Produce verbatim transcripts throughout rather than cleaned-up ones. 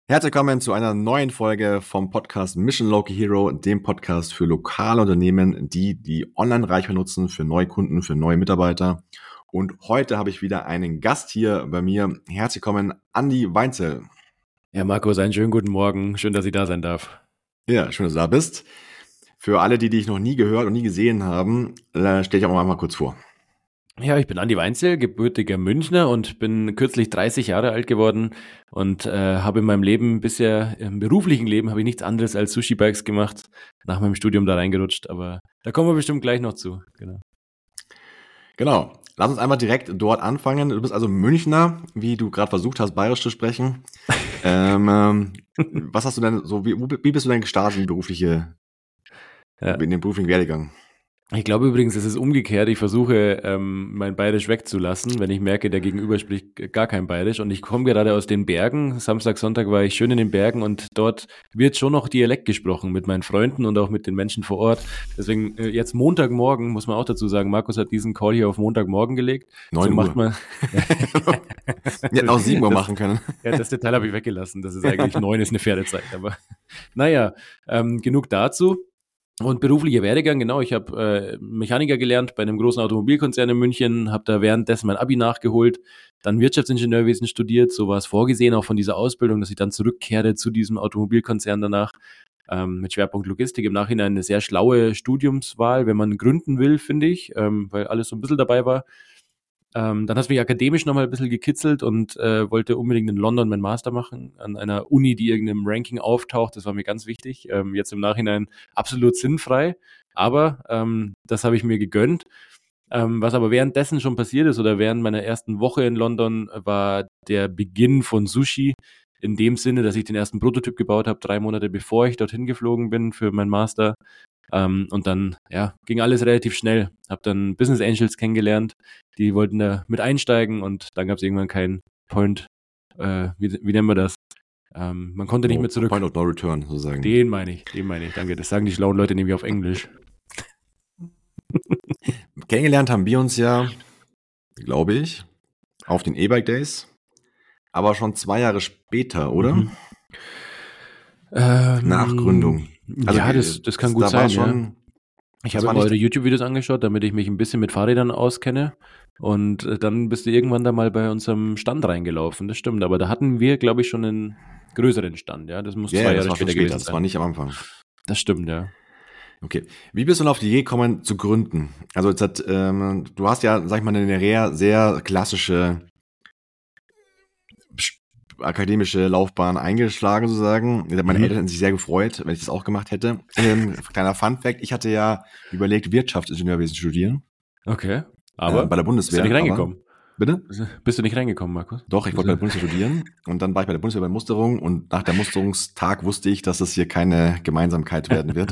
Herzlich willkommen zu einer neuen Folge vom Podcast Mission Local Hero, dem Podcast für lokale Unternehmen, die die Online-Reichweite nutzen für neue Kunden, für neue Mitarbeiter. Und heute habe ich wieder einen Gast hier bei mir. Herzlich willkommen, Andi Weinzel. Ja, Markus, einen schönen guten Morgen. Schön, dass ich da sein darf. Ja, schön, dass du da bist. Für alle, die dich noch nie gehört und nie gesehen haben, stell dich auch mal kurz vor. Ja, ich bin Andi Weinzel, gebürtiger Münchner und bin kürzlich dreißig Jahre alt geworden und äh, habe in meinem Leben bisher, im beruflichen Leben, habe ich nichts anderes als Sushi-Bikes gemacht, nach meinem Studium da reingerutscht, aber da kommen wir bestimmt gleich noch zu. Genau. Genau. Lass uns einmal direkt dort anfangen. Du bist also Münchner, wie du gerade versucht hast, bayerisch zu sprechen. ähm, ähm, was hast du denn so, wie, wie bist du denn gestartet in, berufliche, ja. in den beruflichen Werdegang? Ich glaube übrigens, es ist umgekehrt. Ich versuche, ähm, mein Bayerisch wegzulassen, wenn ich merke, der Gegenüber spricht gar kein Bayerisch. Und ich komme gerade aus den Bergen. Samstag, Sonntag war ich schön in den Bergen und dort wird schon noch Dialekt gesprochen mit meinen Freunden und auch mit den Menschen vor Ort. Deswegen äh, jetzt Montagmorgen, muss man auch dazu sagen, Markus hat diesen Call hier auf Montagmorgen gelegt. neun so Uhr. Macht man, Wir hätten auch sieben Uhr machen können. Ja, das Detail habe ich weggelassen. Das ist eigentlich neun, ist eine faire Zeit. Aber naja, ähm, genug dazu. Und beruflicher Werdegang, genau, ich habe äh, Mechaniker gelernt bei einem großen Automobilkonzern in München, habe da währenddessen mein Abi nachgeholt, dann Wirtschaftsingenieurwesen studiert, so war es vorgesehen auch von dieser Ausbildung, dass ich dann zurückkehre zu diesem Automobilkonzern danach, ähm, mit Schwerpunkt Logistik. Im Nachhinein eine sehr schlaue Studiumswahl, wenn man gründen will, finde ich, ähm, weil alles so ein bisschen dabei war. Ähm, dann hat es mich akademisch nochmal ein bisschen gekitzelt und äh, wollte unbedingt in London meinen Master machen, an einer Uni, die irgendeinem Ranking auftaucht. Das war mir ganz wichtig. Ähm, jetzt im Nachhinein absolut sinnfrei, aber ähm, das habe ich mir gegönnt. Ähm, was aber währenddessen schon passiert ist oder während meiner ersten Woche in London war der Beginn von Sushi, in dem Sinne, dass ich den ersten Prototyp gebaut habe, drei Monate bevor ich dorthin geflogen bin für meinen Master. Um, und dann ja, ging alles relativ schnell. Hab dann Business Angels kennengelernt, die wollten da mit einsteigen und dann gab es irgendwann keinen Point, äh, wie, wie nennen wir das? Um, man konnte no, nicht mehr zurück. Point of no return, sozusagen. Den meine ich, den meine ich, danke. Das sagen die schlauen Leute nämlich auf Englisch. Kennengelernt haben wir uns ja, glaube ich, auf den E-Bike Days, aber schon zwei Jahre später, oder? Mhm. Ähm, Nach Gründung. Also ja, das, das kann gut da sein. Schon, ja. Ich habe mir eure YouTube-Videos angeschaut, damit ich mich ein bisschen mit Fahrrädern auskenne. Und dann bist du irgendwann da mal bei unserem Stand reingelaufen. Das stimmt, aber da hatten wir, glaube ich, schon einen größeren Stand. Ja, das muss yeah, zwei das Jahre war später später gewesen sein. Das war nicht am Anfang. Das stimmt, ja. Okay. Wie bist du denn auf die Idee gekommen, zu gründen? Also jetzt hat, ähm, du hast ja, sag ich mal, eine sehr, sehr klassische akademische Laufbahn eingeschlagen, sozusagen. Meine mhm. Eltern hätten sich sehr gefreut, wenn ich das auch gemacht hätte. Ähm, kleiner Funfact, ich hatte ja überlegt, Wirtschaftsingenieurwesen zu studieren. Okay, aber äh, bei der Bundeswehr. Bist du nicht reingekommen? Aber, bitte? Bist du nicht reingekommen, Markus? Doch, ich wollte bei der Bundeswehr studieren und dann war ich bei der Bundeswehr bei Musterung und nach der Musterungstag wusste ich, dass das hier keine Gemeinsamkeit werden wird.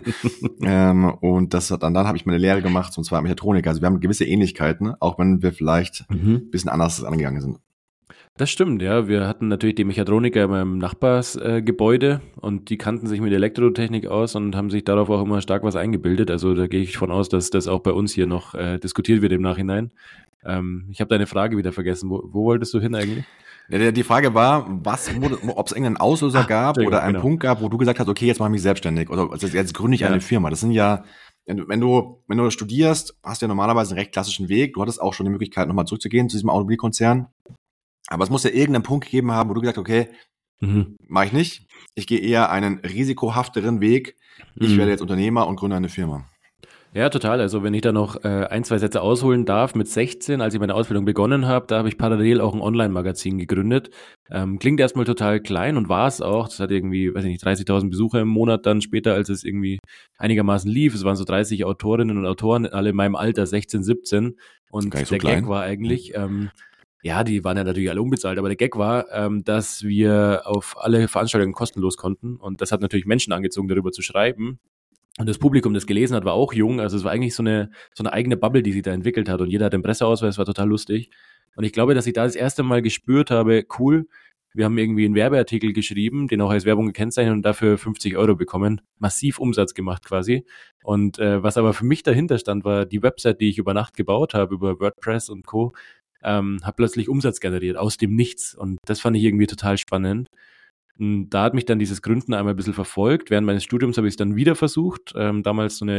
ähm, und das hat, dann, dann habe ich meine Lehre gemacht, und zwar Mechatroniker. Also wir haben gewisse Ähnlichkeiten, auch wenn wir vielleicht mhm. ein bisschen anders angegangen sind. Das stimmt, ja. Wir hatten natürlich die Mechatroniker in meinem Nachbarsgebäude äh, und die kannten sich mit Elektrotechnik aus und haben sich darauf auch immer stark was eingebildet. Also da gehe ich von aus, dass das auch bei uns hier noch äh, diskutiert wird im Nachhinein. Ähm, ich habe deine Frage wieder vergessen. Wo, wo wolltest du hin eigentlich? Ja, die Frage war, was, ob es irgendeinen Auslöser ah, gab oder einen genau. Punkt gab, wo du gesagt hast, okay, jetzt mache ich mich selbstständig oder jetzt gründe ich ja. eine Firma. Das sind ja, wenn du, wenn du studierst, hast du ja normalerweise einen recht klassischen Weg. Du hattest auch schon die Möglichkeit, nochmal zurückzugehen zu diesem Automobilkonzern. Aber es muss ja irgendeinen Punkt gegeben haben, wo du gesagt hast, okay, mhm. mache ich nicht. Ich gehe eher einen risikohafteren Weg. Ich mhm. werde jetzt Unternehmer und gründe eine Firma. Ja, total. Also wenn ich da noch äh, ein, zwei Sätze ausholen darf, mit sechzehn, als ich meine Ausbildung begonnen habe, da habe ich parallel auch ein Online-Magazin gegründet. Ähm, klingt erstmal total klein und war es auch. Das hat irgendwie, weiß ich nicht, dreißigtausend Besucher im Monat dann später, als es irgendwie einigermaßen lief. Es waren so dreißig Autorinnen und Autoren, alle in meinem Alter, sechzehn, siebzehn. Und der so Gag war eigentlich... Ähm, Ja, die waren ja natürlich alle unbezahlt, aber der Gag war, ähm, dass wir auf alle Veranstaltungen kostenlos konnten und das hat natürlich Menschen angezogen, darüber zu schreiben. Und das Publikum, das gelesen hat, war auch jung, also es war eigentlich so eine so eine eigene Bubble, die sich da entwickelt hat und jeder hat einen Presseausweis, war total lustig. Und ich glaube, dass ich da das erste Mal gespürt habe, cool, wir haben irgendwie einen Werbeartikel geschrieben, den auch als Werbung gekennzeichnet und dafür fünfzig Euro bekommen, massiv Umsatz gemacht quasi. Und äh, was aber für mich dahinter stand, war die Website, die ich über Nacht gebaut habe, über WordPress und Co., Ähm, habe plötzlich Umsatz generiert aus dem Nichts und das fand ich irgendwie total spannend Und da hat mich dann dieses Gründen einmal ein bisschen verfolgt. Während meines Studiums habe ich es dann wieder versucht. Ähm, damals so eine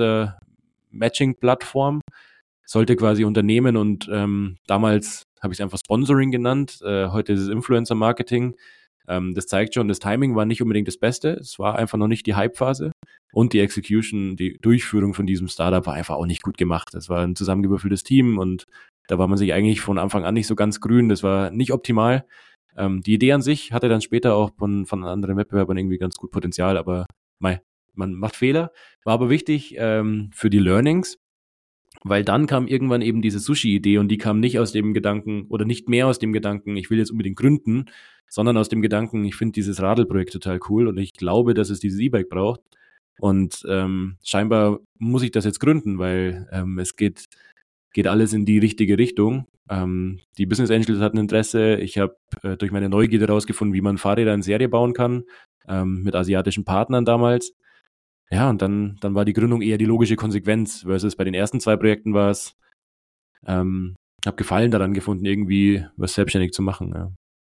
Influencer-Matching-Plattform. Sollte quasi Unternehmen und ähm, damals habe ich es einfach Sponsoring genannt. Äh, heute ist es Influencer-Marketing. Ähm, das zeigt schon, das Timing war nicht unbedingt das Beste. Es war einfach noch nicht die Hype-Phase. Und die Execution, die Durchführung von diesem Startup war einfach auch nicht gut gemacht. Das war ein zusammengewürfeltes Team und da war man sich eigentlich von Anfang an nicht so ganz grün. Das war nicht optimal. Ähm, die Idee an sich hatte dann später auch von, von anderen Wettbewerbern irgendwie ganz gut Potenzial, aber mei, man macht Fehler. War aber wichtig ähm, für die Learnings, weil dann kam irgendwann eben diese Sushi-Idee und die kam nicht aus dem Gedanken oder nicht mehr aus dem Gedanken, ich will jetzt unbedingt gründen, sondern aus dem Gedanken, ich finde dieses Radelprojekt total cool und ich glaube, dass es dieses E-Bike braucht. Und ähm, scheinbar muss ich das jetzt gründen, weil ähm, es geht, geht alles in die richtige Richtung. Ähm, die Business Angels hatten Interesse. Ich habe äh, durch meine Neugierde herausgefunden, wie man Fahrräder in Serie bauen kann, ähm, mit asiatischen Partnern damals. Ja, und dann, dann war die Gründung eher die logische Konsequenz, versus bei den ersten zwei Projekten war es, ähm, habe Gefallen daran gefunden, irgendwie was selbstständig zu machen. Ja.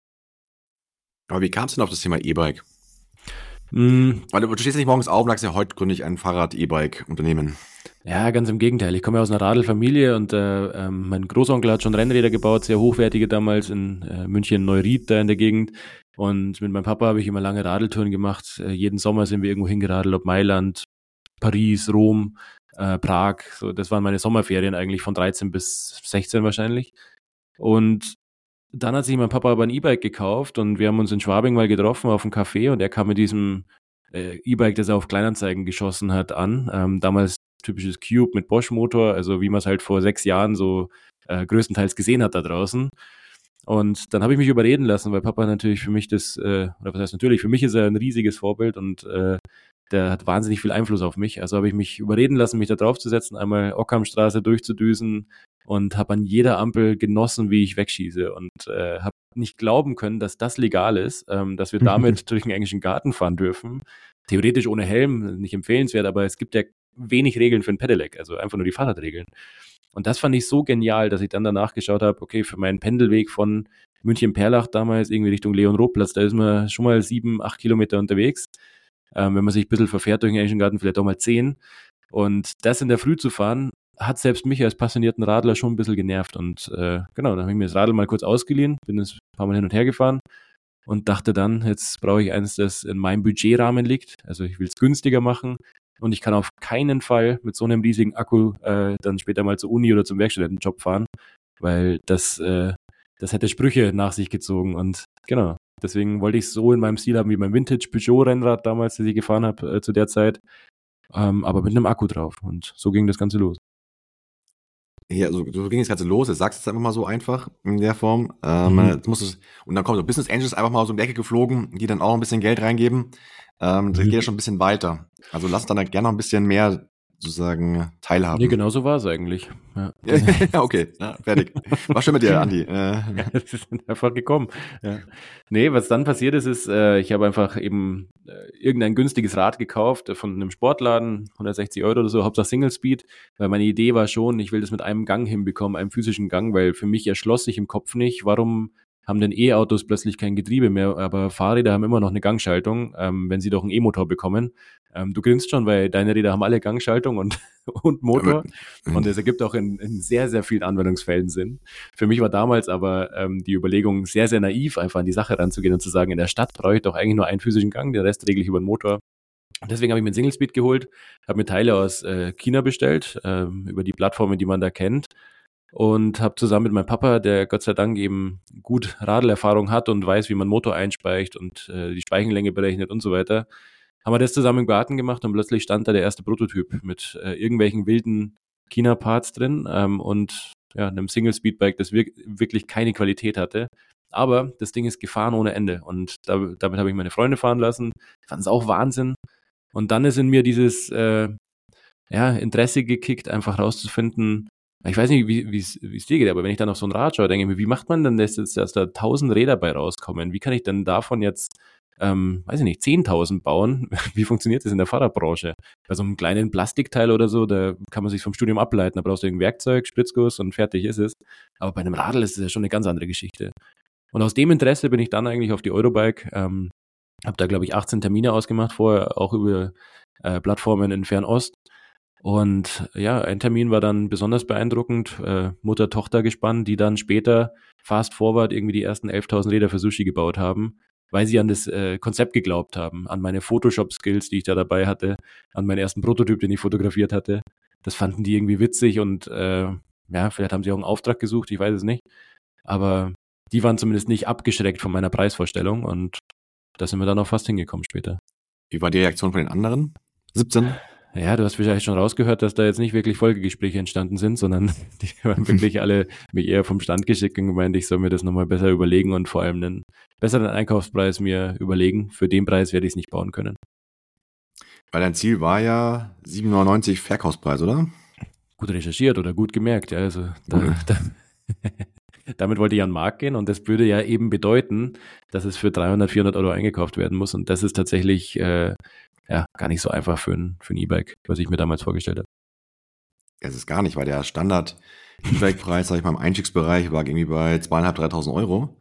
Aber wie kam es denn auf das Thema E-Bike? Mm. Weil du stehst nicht morgens auf und sagst ja, heute gründe ich ein Fahrrad-E-Bike-Unternehmen. Ja, ganz im Gegenteil. Ich komme ja aus einer Radlfamilie und äh, ähm, mein Großonkel hat schon Rennräder gebaut, sehr hochwertige damals in äh, München, Neuried, da in der Gegend. Und mit meinem Papa habe ich immer lange Radeltouren gemacht. Äh, jeden Sommer sind wir irgendwo hingeradelt, ob Mailand, Paris, Rom, äh, Prag. So, das waren meine Sommerferien eigentlich von dreizehn bis sechzehn wahrscheinlich. Und dann hat sich mein Papa aber ein E-Bike gekauft und wir haben uns in Schwabing mal getroffen auf einem Café und er kam mit diesem äh, E-Bike, das er auf Kleinanzeigen geschossen hat, an. Ähm, damals typisches Cube mit Bosch-Motor, also wie man es halt vor sechs Jahren so äh, größtenteils gesehen hat da draußen. Und dann habe ich mich überreden lassen, weil Papa natürlich für mich das, äh, oder was heißt natürlich, für mich ist er ein riesiges Vorbild und äh, der hat wahnsinnig viel Einfluss auf mich. Also habe ich mich überreden lassen, mich da drauf zu setzen, einmal Ockhamstraße durchzudüsen und habe an jeder Ampel genossen, wie ich wegschieße und äh, habe nicht glauben können, dass das legal ist, ähm, dass wir damit durch den englischen Garten fahren dürfen. Theoretisch ohne Helm, nicht empfehlenswert, aber es gibt ja wenig Regeln für ein Pedelec, also einfach nur die Fahrradregeln. Und das fand ich so genial, dass ich dann danach geschaut habe, okay, für meinen Pendelweg von München-Perlach damals irgendwie Richtung Leon-Roth-Platz, da ist man schon mal sieben, acht Kilometer unterwegs. Ähm, wenn man sich ein bisschen verfährt durch den englischen Garten, vielleicht auch mal zehn. Und das in der Früh zu fahren, hat selbst mich als passionierten Radler schon ein bisschen genervt. Und äh, genau, dann habe ich mir das Radl mal kurz ausgeliehen, bin jetzt ein paar Mal hin und her gefahren und dachte dann, jetzt brauche ich eins, das in meinem Budgetrahmen liegt. Also ich will es günstiger machen. Und ich kann auf keinen Fall mit so einem riesigen Akku äh, dann später mal zur Uni oder zum Werkstudentenjob fahren, weil das, äh, das hätte Sprüche nach sich gezogen. Und genau, deswegen wollte ich es so in meinem Stil haben wie mein Vintage-Peugeot-Rennrad damals, das ich gefahren habe äh, zu der Zeit, ähm, aber mit einem Akku drauf. Und so ging das Ganze los. Ja, so, so ging das Ganze los. Jetzt sagst du es einfach mal so einfach in der Form. Ähm, mhm. jetzt musst du, und dann kommen so Business Angels einfach mal so um die Ecke geflogen, die dann auch ein bisschen Geld reingeben. Ähm, das mhm. geht ja schon ein bisschen weiter. Also lass dann gerne noch ein bisschen mehr sozusagen teilhaben. Nee, genau so war es eigentlich. Ja, ja okay, ja, fertig. War schön mit dir, Andi. Äh. Ja, das ist einfach gekommen. Ja. Nee, was dann passiert ist, ist, äh, ich habe einfach eben äh, irgendein günstiges Rad gekauft äh, von einem Sportladen, hundertsechzig Euro oder so, Hauptsache Single Speed, weil meine Idee war schon, ich will das mit einem Gang hinbekommen, einem physischen Gang, weil für mich erschloss sich im Kopf nicht, warum haben denn E-Autos plötzlich kein Getriebe mehr, aber Fahrräder haben immer noch eine Gangschaltung, ähm, wenn sie doch einen E-Motor bekommen. Ähm, du grinst schon, weil deine Räder haben alle Gangschaltung und, und Motor und es ergibt auch in, in sehr, sehr vielen Anwendungsfällen Sinn. Für mich war damals aber ähm, die Überlegung sehr, sehr naiv, einfach an die Sache ranzugehen und zu sagen, in der Stadt brauche ich doch eigentlich nur einen physischen Gang, den Rest regle ich über den Motor. Und deswegen habe ich mir einen Single Speed geholt, habe mir Teile aus äh, China bestellt, äh, über die Plattformen, die man da kennt. Und habe zusammen mit meinem Papa, der Gott sei Dank eben gut Radlerfahrung hat und weiß, wie man Motor einspeicht und äh, die Speichenlänge berechnet und so weiter, haben wir das zusammen im Garten gemacht und plötzlich stand da der erste Prototyp mit äh, irgendwelchen wilden China-Parts drin ähm, und ja, einem Single-Speed-Bike, das wir- wirklich keine Qualität hatte. Aber das Ding ist gefahren ohne Ende und da, damit habe ich meine Freunde fahren lassen, fanden es auch Wahnsinn. Und dann ist in mir dieses äh, ja, Interesse gekickt, einfach rauszufinden, ich weiß nicht, wie es dir geht, aber wenn ich dann auf so ein Rad schaue, denke ich mir, wie macht man denn das jetzt, dass da tausend Räder bei rauskommen? Wie kann ich denn davon jetzt, ähm, weiß ich nicht, zehntausend bauen? Wie funktioniert das in der Fahrradbranche? Bei so einem kleinen Plastikteil oder so, da kann man sich vom Studium ableiten, da brauchst du irgendein Werkzeug, Spritzguss und fertig ist es. Aber bei einem Radl ist es ja schon eine ganz andere Geschichte. Und aus dem Interesse bin ich dann eigentlich auf die Eurobike ähm, Habe da, glaube ich, achtzehn Termine ausgemacht vorher, auch über äh, Plattformen in Fernost. Und ja, ein Termin war dann besonders beeindruckend, äh, Mutter-Tochter-Gespann, die dann später fast forward irgendwie die ersten elftausend Räder für Sushi gebaut haben, weil sie an das äh, Konzept geglaubt haben, an meine Photoshop-Skills, die ich da dabei hatte, an meinen ersten Prototyp, den ich fotografiert hatte. Das fanden die irgendwie witzig und äh, ja, vielleicht haben sie auch einen Auftrag gesucht, ich weiß es nicht. Aber die waren zumindest nicht abgeschreckt von meiner Preisvorstellung und da sind wir dann auch fast hingekommen später. Wie war die Reaktion von den anderen? siebzehn? Ja, du hast vielleicht schon rausgehört, dass da jetzt nicht wirklich Folgegespräche entstanden sind, sondern die waren wirklich alle mich eher vom Stand geschickt und gemeint, ich soll mir das nochmal besser überlegen und vor allem einen besseren Einkaufspreis mir überlegen. Für den Preis werde ich es nicht bauen können. Weil dein Ziel war ja sieben neunundneunzig Verkaufspreis, oder? Gut recherchiert oder gut gemerkt, ja. Also da, da, damit wollte ich an den Markt gehen und das würde ja eben bedeuten, dass es für dreihundert, vierhundert Euro eingekauft werden muss und das ist tatsächlich äh, ja gar nicht so einfach für ein, für ein E-Bike, was ich mir damals vorgestellt habe. Es ist gar nicht, weil der Standard-E-Bike-Preis, sag ich mal, im Einstiegsbereich war irgendwie bei zweitausendfünfhundert, dreitausend Euro.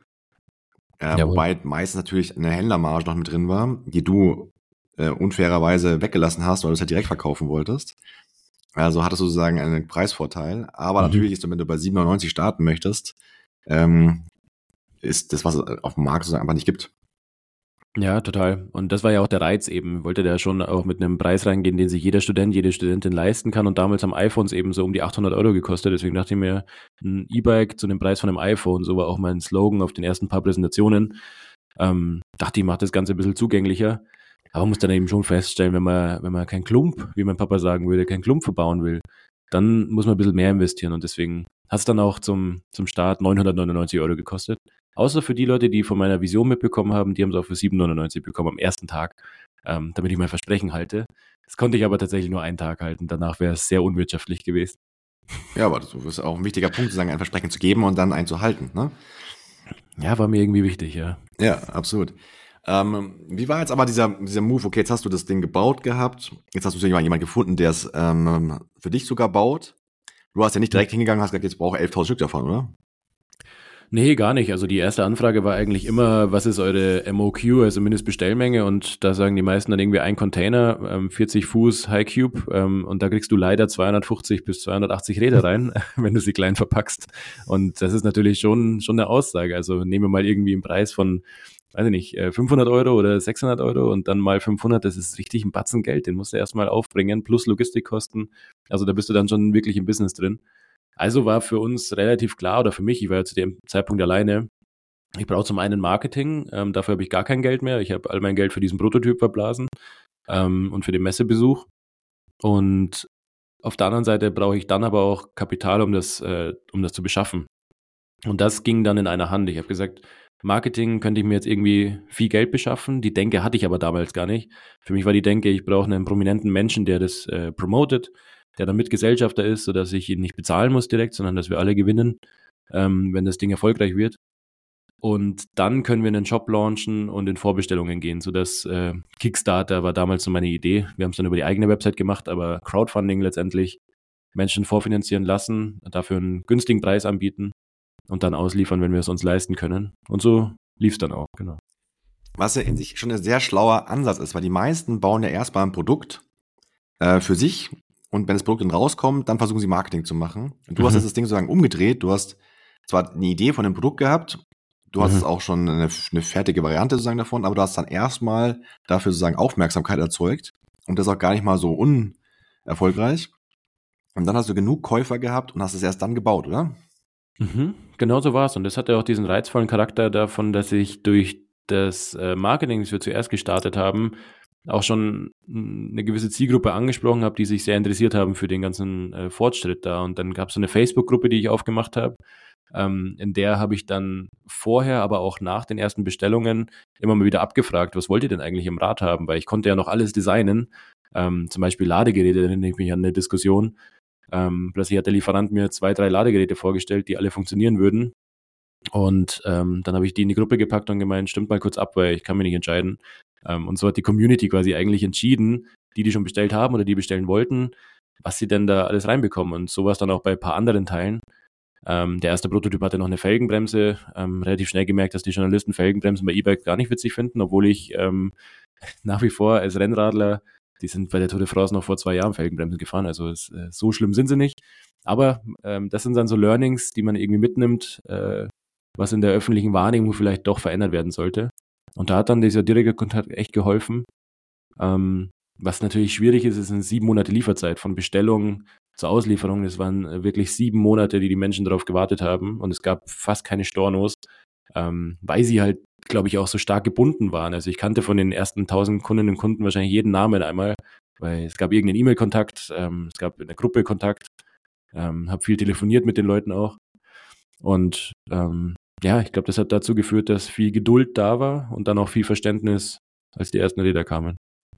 Äh, wobei meistens natürlich eine Händlermarge noch mit drin war, die du äh, unfairerweise weggelassen hast, weil du es halt direkt verkaufen wolltest. Also hattest du sozusagen einen Preisvorteil. Aber mhm. natürlich ist, wenn du bei sieben neunundneunzig starten möchtest, ähm, ist das, was es auf dem Markt sozusagen einfach nicht gibt. Ja, total. Und das war ja auch der Reiz eben. Wollte der schon auch mit einem Preis reingehen, den sich jeder Student, jede Studentin leisten kann. Und damals haben iPhones eben so um die achthundert Euro gekostet. Deswegen dachte ich mir, ein E-Bike zu dem Preis von einem iPhone, so war auch mein Slogan auf den ersten paar Präsentationen. Ähm, dachte ich, macht das Ganze ein bisschen zugänglicher. Aber man muss dann eben schon feststellen, wenn man, wenn man kein Klump, wie mein Papa sagen würde, kein Klump verbauen will, dann muss man ein bisschen mehr investieren. Und deswegen hat es dann auch zum, zum Start neunhundertneunundneunzig Euro gekostet. Außer für die Leute, die von meiner Vision mitbekommen haben, die haben es auch für sieben neunundneunzig bekommen am ersten Tag, ähm, damit ich mein Versprechen halte. Das konnte ich aber tatsächlich nur einen Tag halten. Danach wäre es sehr unwirtschaftlich gewesen. Ja, aber das ist auch ein wichtiger Punkt, sozusagen ein Versprechen zu geben und dann einen zu halten, ne? Ja, war mir irgendwie wichtig, ja. Ja, absolut. Ähm, wie war jetzt aber dieser, dieser Move? Okay, jetzt hast du das Ding gebaut gehabt. Jetzt hast du ja jemanden gefunden, der es ähm, für dich sogar baut. Du hast ja nicht direkt hingegangen und hast gesagt, jetzt brauche ich elftausend Stück davon, oder? Nee, gar nicht. Also die erste Anfrage war eigentlich immer, was ist eure M O Q, also Mindestbestellmenge? Und da sagen die meisten dann irgendwie ein Container, ähm, vierzig Fuß High Cube, ähm, und da kriegst du leider zweihundertfünfzig bis zweihundertachtzig Räder rein, wenn du sie klein verpackst. Und das ist natürlich schon schon eine Aussage. Also nehmen wir mal irgendwie einen Preis von, weiß ich nicht, fünfhundert Euro oder sechshundert Euro und dann mal fünfhundert, das ist richtig ein Batzen Geld. Den musst du erstmal aufbringen, plus Logistikkosten. Also da bist du dann schon wirklich im Business drin. Also war für uns relativ klar, oder für mich, ich war ja zu dem Zeitpunkt alleine, ich brauche zum einen Marketing, ähm, dafür habe ich gar kein Geld mehr. Ich habe all mein Geld für diesen Prototyp verblasen ähm, und für den Messebesuch. Und auf der anderen Seite brauche ich dann aber auch Kapital, um das, äh, um das zu beschaffen. Und das ging dann in einer Hand. Ich habe gesagt, Marketing könnte ich mir jetzt irgendwie viel Geld beschaffen. Die Denke hatte ich aber damals gar nicht. Für mich war die Denke, ich brauche einen prominenten Menschen, der das äh, promotet, der dann Mitgesellschafter ist, sodass ich ihn nicht bezahlen muss direkt, sondern dass wir alle gewinnen, ähm, wenn das Ding erfolgreich wird. Und dann können wir einen Shop launchen und in Vorbestellungen gehen, sodass äh, Kickstarter war damals so meine Idee. Wir haben es dann über die eigene Website gemacht, aber Crowdfunding letztendlich, Menschen vorfinanzieren lassen, dafür einen günstigen Preis anbieten und dann ausliefern, wenn wir es uns leisten können. Und so lief es dann auch, genau. Was ja in sich schon ein sehr schlauer Ansatz ist, weil die meisten bauen ja erst mal ein Produkt äh, für sich. Und wenn das Produkt dann rauskommt, dann versuchen sie Marketing zu machen. Und du mhm. hast jetzt das Ding sozusagen umgedreht. Du hast zwar eine Idee von dem Produkt gehabt, du mhm. hast auch schon eine, eine fertige Variante sozusagen davon, aber du hast dann erstmal dafür sozusagen Aufmerksamkeit erzeugt. Und das auch gar nicht mal so unerfolgreich. Und dann hast du genug Käufer gehabt und hast es erst dann gebaut, oder? Mhm. Genau so war es. Und das hatte auch diesen reizvollen Charakter davon, dass ich durch das Marketing, das wir zuerst gestartet haben, auch schon eine gewisse Zielgruppe angesprochen habe, die sich sehr interessiert haben für den ganzen äh, Fortschritt da. Und dann gab es so eine Facebook-Gruppe, die ich aufgemacht habe. Ähm, in der habe ich dann vorher, aber auch nach den ersten Bestellungen immer mal wieder abgefragt, was wollt ihr denn eigentlich im Rad haben? Weil ich konnte ja noch alles designen. Ähm, zum Beispiel Ladegeräte, da erinnere ich mich an eine Diskussion. Ähm, plötzlich hat der Lieferant mir zwei, drei Ladegeräte vorgestellt, die alle funktionieren würden. Und ähm, dann habe ich die in die Gruppe gepackt und gemeint, stimmt mal kurz ab, weil ich kann mich nicht entscheiden. Um, und so hat die Community quasi eigentlich entschieden, die, die schon bestellt haben oder die bestellen wollten, was sie denn da alles reinbekommen. Und so war es dann auch bei ein paar anderen Teilen. Ähm, der erste Prototyp hatte noch eine Felgenbremse. Ähm, relativ schnell gemerkt, dass die Journalisten Felgenbremsen bei E-Bikes gar nicht witzig finden, obwohl ich ähm, nach wie vor als Rennradler, die sind bei der Tour de France noch vor zwei Jahren Felgenbremsen gefahren, also es, äh, so schlimm sind sie nicht. Aber ähm, das sind dann so Learnings, die man irgendwie mitnimmt, äh, was in der öffentlichen Wahrnehmung vielleicht doch verändert werden sollte. Und da hat dann dieser direkte Kontakt echt geholfen. Ähm, was natürlich schwierig ist, ist eine sieben Monate Lieferzeit von Bestellung zur Auslieferung. Das waren wirklich sieben Monate, die die Menschen darauf gewartet haben. Und es gab fast keine Stornos, ähm, weil sie halt, glaube ich, auch so stark gebunden waren. Also ich kannte von den ersten tausend Kundinnen und Kunden wahrscheinlich jeden Namen einmal, weil es gab irgendeinen E-Mail-Kontakt, ähm, es gab in der Gruppe Kontakt, ähm, habe viel telefoniert mit den Leuten auch. Und ähm, ja, ich glaube, das hat dazu geführt, dass viel Geduld da war und dann auch viel Verständnis, als die ersten Räder kamen.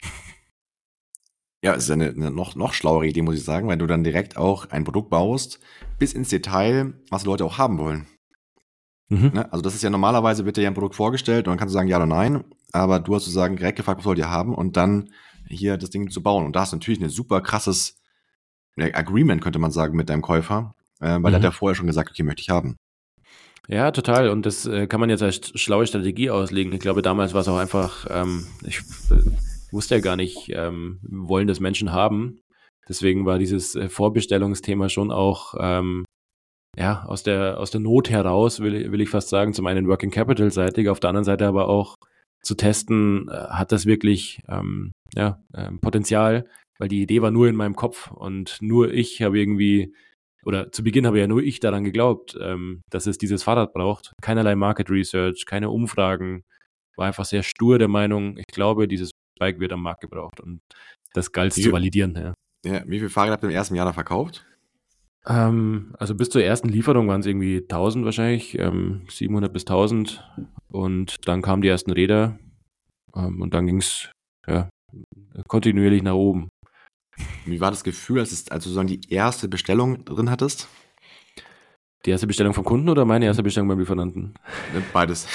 Ja, es ist eine, eine noch, noch schlauere Idee, muss ich sagen, weil du dann direkt auch ein Produkt baust, bis ins Detail, was die Leute auch haben wollen. Mhm. Ne? Also das ist ja normalerweise, wird dir ja ein Produkt vorgestellt und dann kannst du sagen ja oder nein, aber du hast sozusagen direkt gefragt, was wollt ihr haben und dann hier das Ding zu bauen. Und da hast du natürlich ein super krasses Agreement, könnte man sagen, mit deinem Käufer, äh, weil mhm. der hat ja vorher schon gesagt, okay, möchte ich haben. Ja, total. Und das äh, kann man jetzt als schlaue Strategie auslegen. Ich glaube, damals war es auch einfach, ähm, ich äh, wusste ja gar nicht, ähm, wollen das Menschen haben. Deswegen war dieses äh, Vorbestellungsthema schon auch ähm, ja aus der aus der Not heraus, will, will ich fast sagen, zum einen Working Capital seitig, auf der anderen Seite aber auch zu testen, äh, hat das wirklich ähm, ja, äh, Potenzial, weil die Idee war nur in meinem Kopf und nur ich habe irgendwie oder zu Beginn habe ja nur ich daran geglaubt, ähm, dass es dieses Fahrrad braucht. Keinerlei Market Research, keine Umfragen. War einfach sehr stur der Meinung, ich glaube, dieses Bike wird am Markt gebraucht. Und das galt zu validieren. Ja. Ja, wie viele Fahrräder habt ihr im ersten Jahr da verkauft? Ähm, also bis zur ersten Lieferung waren es irgendwie tausend wahrscheinlich, ähm, siebenhundert bis tausend. Und dann kamen die ersten Räder ähm, und dann ging es ja, kontinuierlich nach oben. Wie war das Gefühl, als, es, als du sozusagen die erste Bestellung drin hattest? Die erste Bestellung vom Kunden oder meine erste Bestellung beim Lieferanten? Beides.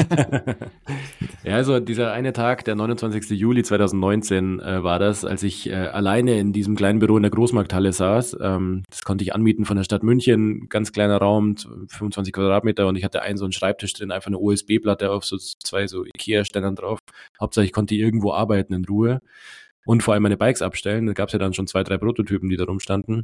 Ja, also dieser eine Tag, der neunundzwanzigsten Juli zweitausendneunzehn äh, war das, als ich äh, alleine in diesem kleinen Büro in der Großmarkthalle saß. Ähm, das konnte ich anmieten von der Stadt München, ganz kleiner Raum, fünfundzwanzig Quadratmeter und ich hatte einen so einen Schreibtisch drin, einfach eine O S B-Platte auf so zwei so Ikea-Ständern drauf. Hauptsache ich konnte irgendwo arbeiten in Ruhe. Und vor allem meine Bikes abstellen. Da gab es ja dann schon zwei, drei Prototypen, die da rumstanden.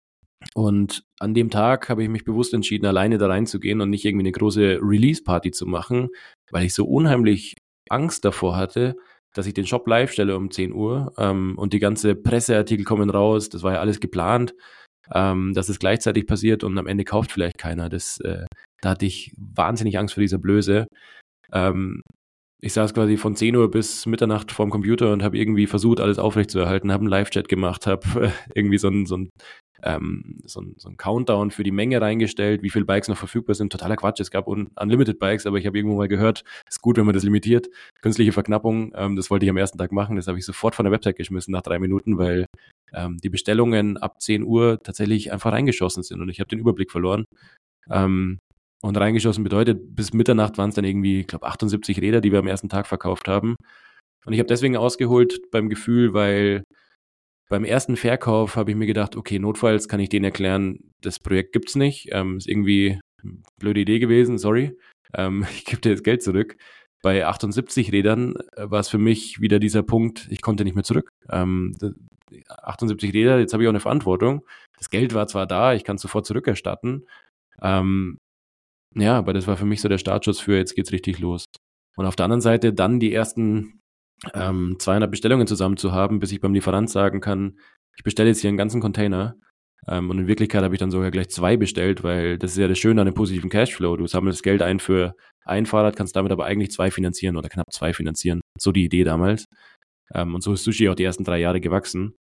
Und an dem Tag habe ich mich bewusst entschieden, alleine da reinzugehen und nicht irgendwie eine große Release-Party zu machen, weil ich so unheimlich Angst davor hatte, dass ich den Shop live stelle um zehn Uhr ähm, und die ganze Presseartikel kommen raus. Das war ja alles geplant, ähm, dass es gleichzeitig passiert und am Ende kauft vielleicht keiner. Das, äh, da hatte ich wahnsinnig Angst vor dieser Blöße. Ähm, Ich saß quasi von zehn Uhr bis Mitternacht vorm Computer und habe irgendwie versucht, alles aufrechtzuerhalten, habe einen Live-Chat gemacht, habe äh, irgendwie so ein, so, ein, ähm, so, ein, so ein Countdown für die Menge reingestellt, wie viele Bikes noch verfügbar sind. Totaler Quatsch, es gab un- Unlimited Bikes, aber ich habe irgendwo mal gehört, ist gut, wenn man das limitiert. Künstliche Verknappung, ähm, das wollte ich am ersten Tag machen, das habe ich sofort von der Website geschmissen nach drei Minuten, weil ähm, die Bestellungen ab zehn Uhr tatsächlich einfach reingeschossen sind und ich habe den Überblick verloren. Ähm, Und reingeschossen bedeutet, bis Mitternacht waren es dann irgendwie, ich glaube, achtundsiebzig Räder, die wir am ersten Tag verkauft haben. Und ich habe deswegen ausgeholt beim Gefühl, weil beim ersten Verkauf habe ich mir gedacht, okay, notfalls kann ich denen erklären, das Projekt gibt's nicht. Ähm, ist irgendwie eine blöde Idee gewesen, sorry. Ähm, ich gebe dir das Geld zurück. Bei achtundsiebzig Rädern war es für mich wieder dieser Punkt, ich konnte nicht mehr zurück. Ähm, achtundsiebzig Räder, jetzt habe ich auch eine Verantwortung. Das Geld war zwar da, ich kann es sofort zurückerstatten. Ähm, Ja, aber das war für mich so der Startschuss für, jetzt geht's richtig los. Und auf der anderen Seite dann die ersten ähm, zweihundert Bestellungen zusammen zu haben, bis ich beim Lieferant sagen kann, ich bestelle jetzt hier einen ganzen Container. Ähm, und in Wirklichkeit habe ich dann sogar gleich zwei bestellt, weil das ist ja das Schöne an dem positiven Cashflow. Du sammelst Geld ein für ein Fahrrad, kannst damit aber eigentlich zwei finanzieren oder knapp zwei finanzieren. So die Idee damals. Ähm, und so ist Sushi auch die ersten drei Jahre gewachsen.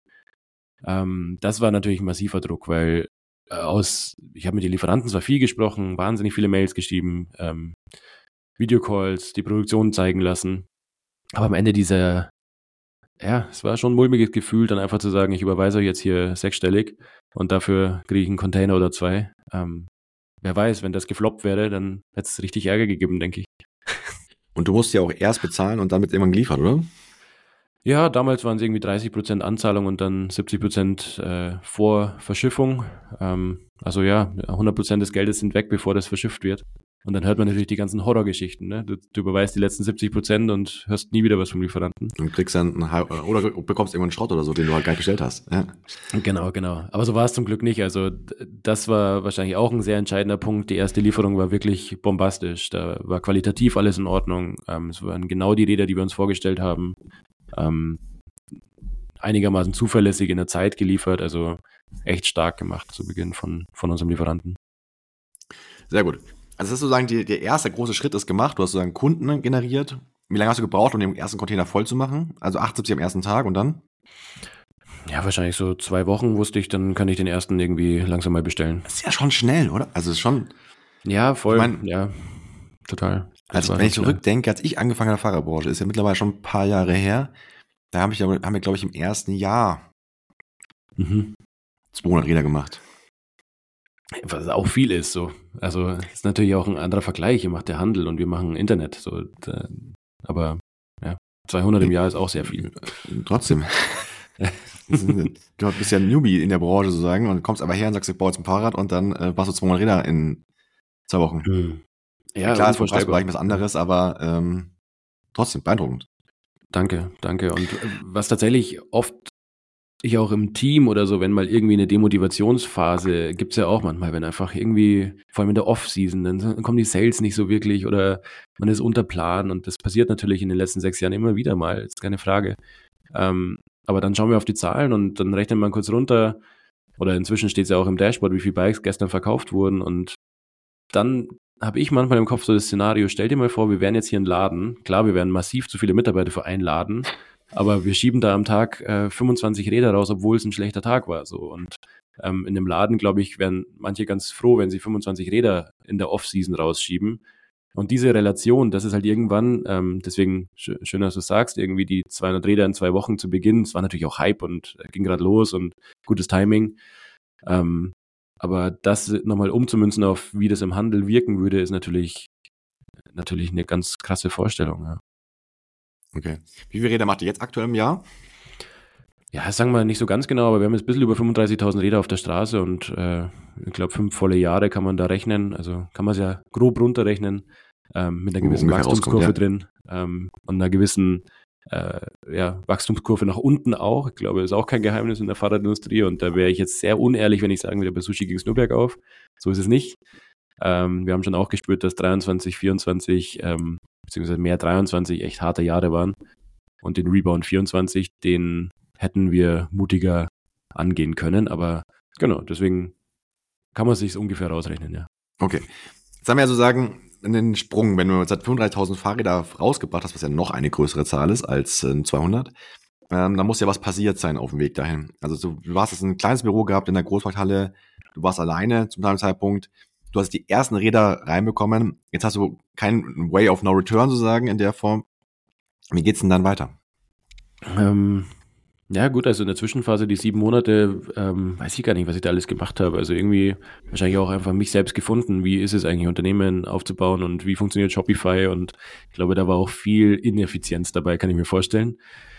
Ähm, das war natürlich ein massiver Druck, weil aus, ich habe mit den Lieferanten zwar viel gesprochen, wahnsinnig viele Mails geschrieben, ähm, Videocalls, die Produktion zeigen lassen, aber am Ende dieser, ja, es war schon ein mulmiges Gefühl, dann einfach zu sagen, ich überweise euch jetzt hier sechsstellig und dafür kriege ich einen Container oder zwei. Ähm, wer weiß, wenn das gefloppt wäre, dann hätte es richtig Ärger gegeben, denke ich. Und du musst ja auch erst bezahlen und dann wird irgendwann geliefert, oder? Ja, damals waren es irgendwie dreißig Prozent Anzahlung und dann siebzig Prozent äh, vor Verschiffung. Ähm, also ja, hundert Prozent des Geldes sind weg, bevor das verschifft wird. Und dann hört man natürlich die ganzen Horrorgeschichten. Ne? Du, du überweist die letzten siebzig Prozent und hörst nie wieder was vom Lieferanten. Und kriegst dann einen Halb- oder bekommst irgendwann einen Schrott oder so, den du halt gar nicht bestellt hast. Ja. Genau, genau. Aber so war es zum Glück nicht. Also das war wahrscheinlich auch ein sehr entscheidender Punkt. Die erste Lieferung war wirklich bombastisch. Da war qualitativ alles in Ordnung. Ähm, es waren genau die Räder, die wir uns vorgestellt haben. Ähm, einigermaßen zuverlässig in der Zeit geliefert, also echt stark gemacht zu Beginn von, von unserem Lieferanten. Sehr gut. Also das ist sozusagen die, der erste große Schritt ist gemacht, du hast sozusagen Kunden generiert. Wie lange hast du gebraucht, um den ersten Container voll zu machen? Also achtundsiebzig am ersten Tag und dann? Ja, wahrscheinlich so zwei Wochen wusste ich, dann kann ich den ersten irgendwie langsam mal bestellen. Das ist ja schon schnell, oder? Also es ist schon... Ja, voll, ich mein, ja, total. Also wenn ich zurückdenke, als ich angefangen habe in der Fahrerbranche, ist ja mittlerweile schon ein paar Jahre her, da habe ich, haben wir, glaube ich, im ersten Jahr mhm. zweihundert Räder gemacht. Was auch viel ist, so. Also, ist natürlich auch ein anderer Vergleich. Ihr macht der Handel und wir machen Internet, so. Da, aber, ja, zweihundert im Jahr ist auch sehr viel. Trotzdem. Du bist ja ein Newbie in der Branche sozusagen und kommst aber her und sagst, ich baue jetzt ein Fahrrad und dann äh, machst du zweihundert Räder in zwei Wochen. Hm. Ja, klar, ist vom Preisbereich was anderes, aber ähm, trotzdem beeindruckend. Danke, danke. Und was tatsächlich oft ich auch im Team oder so, wenn mal irgendwie eine Demotivationsphase, gibt's ja auch manchmal, wenn einfach irgendwie, vor allem in der Off-Season, dann kommen die Sales nicht so wirklich oder man ist unter Plan und das passiert natürlich in den letzten sechs Jahren immer wieder mal, ist keine Frage. Ähm, aber dann schauen wir auf die Zahlen und dann rechnet man kurz runter oder inzwischen steht es ja auch im Dashboard, wie viele Bikes gestern verkauft wurden und dann habe ich manchmal im Kopf so das Szenario, stell dir mal vor, wir wären jetzt hier ein Laden, klar, wir werden massiv zu viele Mitarbeiter für einen Laden, aber wir schieben da am Tag äh, fünfundzwanzig Räder raus, obwohl es ein schlechter Tag war. So. Und ähm, in dem Laden, glaube ich, wären manche ganz froh, wenn sie fünfundzwanzig Räder in der Off-Season rausschieben. Und diese Relation, das ist halt irgendwann, ähm, deswegen sch- schön, dass du sagst, irgendwie die zweihundert Räder in zwei Wochen zu Beginn, es war natürlich auch Hype und äh, ging gerade los und gutes Timing. Ähm, aber das nochmal umzumünzen auf, wie das im Handel wirken würde, ist natürlich, natürlich eine ganz krasse Vorstellung. Ja. Okay. Wie viele Räder macht ihr jetzt aktuell im Jahr? Ja, das sagen wir nicht so ganz genau, aber wir haben jetzt ein bisschen über fünfunddreißigtausend Räder auf der Straße und äh, ich glaube, fünf volle Jahre kann man da rechnen. Also kann man es ja grob runterrechnen, ähm, mit einer gewissen oh, Wachstumskurve ja. drin ähm, und einer gewissen äh, ja, Wachstumskurve nach unten auch. Ich glaube, das ist auch kein Geheimnis in der Fahrradindustrie und da wäre ich jetzt sehr unehrlich, wenn ich sagen würde, bei Sushi ging es nur bergauf. So ist es nicht. Ähm, wir haben schon auch gespürt, dass dreiundzwanzig, vierundzwanzig, ähm, beziehungsweise mehr dreiundzwanzig echt harte Jahre waren und den Rebound vierundzwanzig, den hätten wir mutiger angehen können, aber genau, deswegen kann man es sich ungefähr rausrechnen, ja. Okay, jetzt haben wir ja so sagen, einen Sprung, wenn du jetzt fünfunddreißigtausend Fahrräder rausgebracht hast, was ja noch eine größere Zahl ist als äh, zweihundert, ähm, dann muss ja was passiert sein auf dem Weg dahin. Also du warst jetzt ein kleines Büro gehabt in der Großmarkthalle, du warst alleine zum Zeitpunkt, du hast die ersten Räder reinbekommen, jetzt hast du kein Way of No Return sozusagen in der Form. Wie geht's denn dann weiter? Ähm, ja gut, also in der Zwischenphase, die sieben Monate, ähm, weiß ich gar nicht, was ich da alles gemacht habe. Also irgendwie wahrscheinlich auch einfach mich selbst gefunden. Wie ist es eigentlich, Unternehmen aufzubauen und wie funktioniert Shopify? Und ich glaube, da war auch viel Ineffizienz dabei, kann ich mir vorstellen.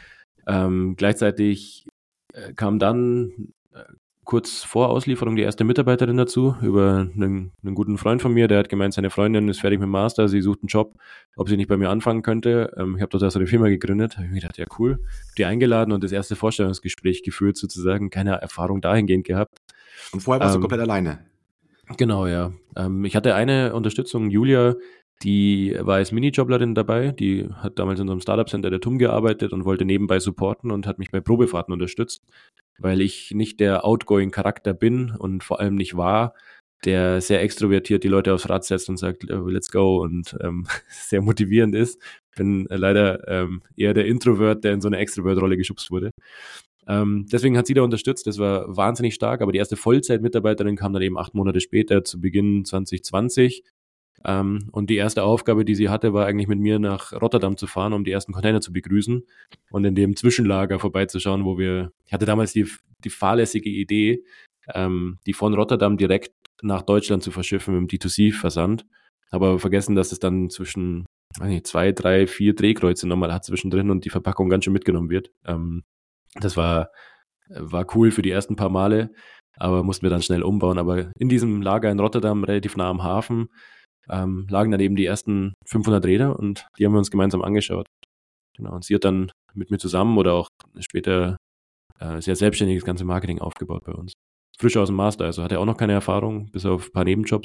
Ähm, gleichzeitig äh, kam dann äh, kurz vor Auslieferung die erste Mitarbeiterin dazu, über einen, einen guten Freund von mir, der hat gemeint, seine Freundin ist fertig mit dem Master, sie sucht einen Job, ob sie nicht bei mir anfangen könnte. Ähm, ich habe dort so eine Firma gegründet, habe ich mir gedacht, ja cool, die eingeladen und das erste Vorstellungsgespräch geführt sozusagen, keine Erfahrung dahingehend gehabt. Und vorher warst ähm, du komplett alleine? Genau, ja. Ähm, ich hatte eine Unterstützung, Julia, die war als Minijoblerin dabei, die hat damals in unserem Startup-Center der T U M gearbeitet und wollte nebenbei supporten und hat mich bei Probefahrten unterstützt, weil ich nicht der outgoing Charakter bin und vor allem nicht war, der sehr extrovertiert die Leute aufs Rad setzt und sagt, let's go und ähm, sehr motivierend ist. Bin äh, leider ähm, eher der Introvert, der in so eine Extrovert-Rolle geschubst wurde. Ähm, deswegen hat sie da unterstützt, das war wahnsinnig stark, aber die erste Vollzeit-Mitarbeiterin kam dann eben acht Monate später, zu Beginn zwanzig zwanzig. Ähm, und die erste Aufgabe, die sie hatte, war eigentlich mit mir nach Rotterdam zu fahren, um die ersten Container zu begrüßen und in dem Zwischenlager vorbeizuschauen, wo wir, ich hatte damals die, die fahrlässige Idee, ähm, die von Rotterdam direkt nach Deutschland zu verschiffen mit dem D zwei C-Versand, habe aber vergessen, dass es dann zwischen weiß nicht, zwei, drei, vier Drehkreuze nochmal hat zwischendrin und die Verpackung ganz schön mitgenommen wird. Ähm, das war, war cool für die ersten paar Male, aber mussten wir dann schnell umbauen. Aber in diesem Lager in Rotterdam, relativ nah am Hafen, ähm, lagen dann eben die ersten fünfhundert Räder und die haben wir uns gemeinsam angeschaut. Genau, und sie hat dann mit mir zusammen oder auch später äh, sehr selbstständig das ganze Marketing aufgebaut bei uns. Frisch aus dem Master, also hatte auch noch keine Erfahrung, bis auf ein paar Nebenjobs.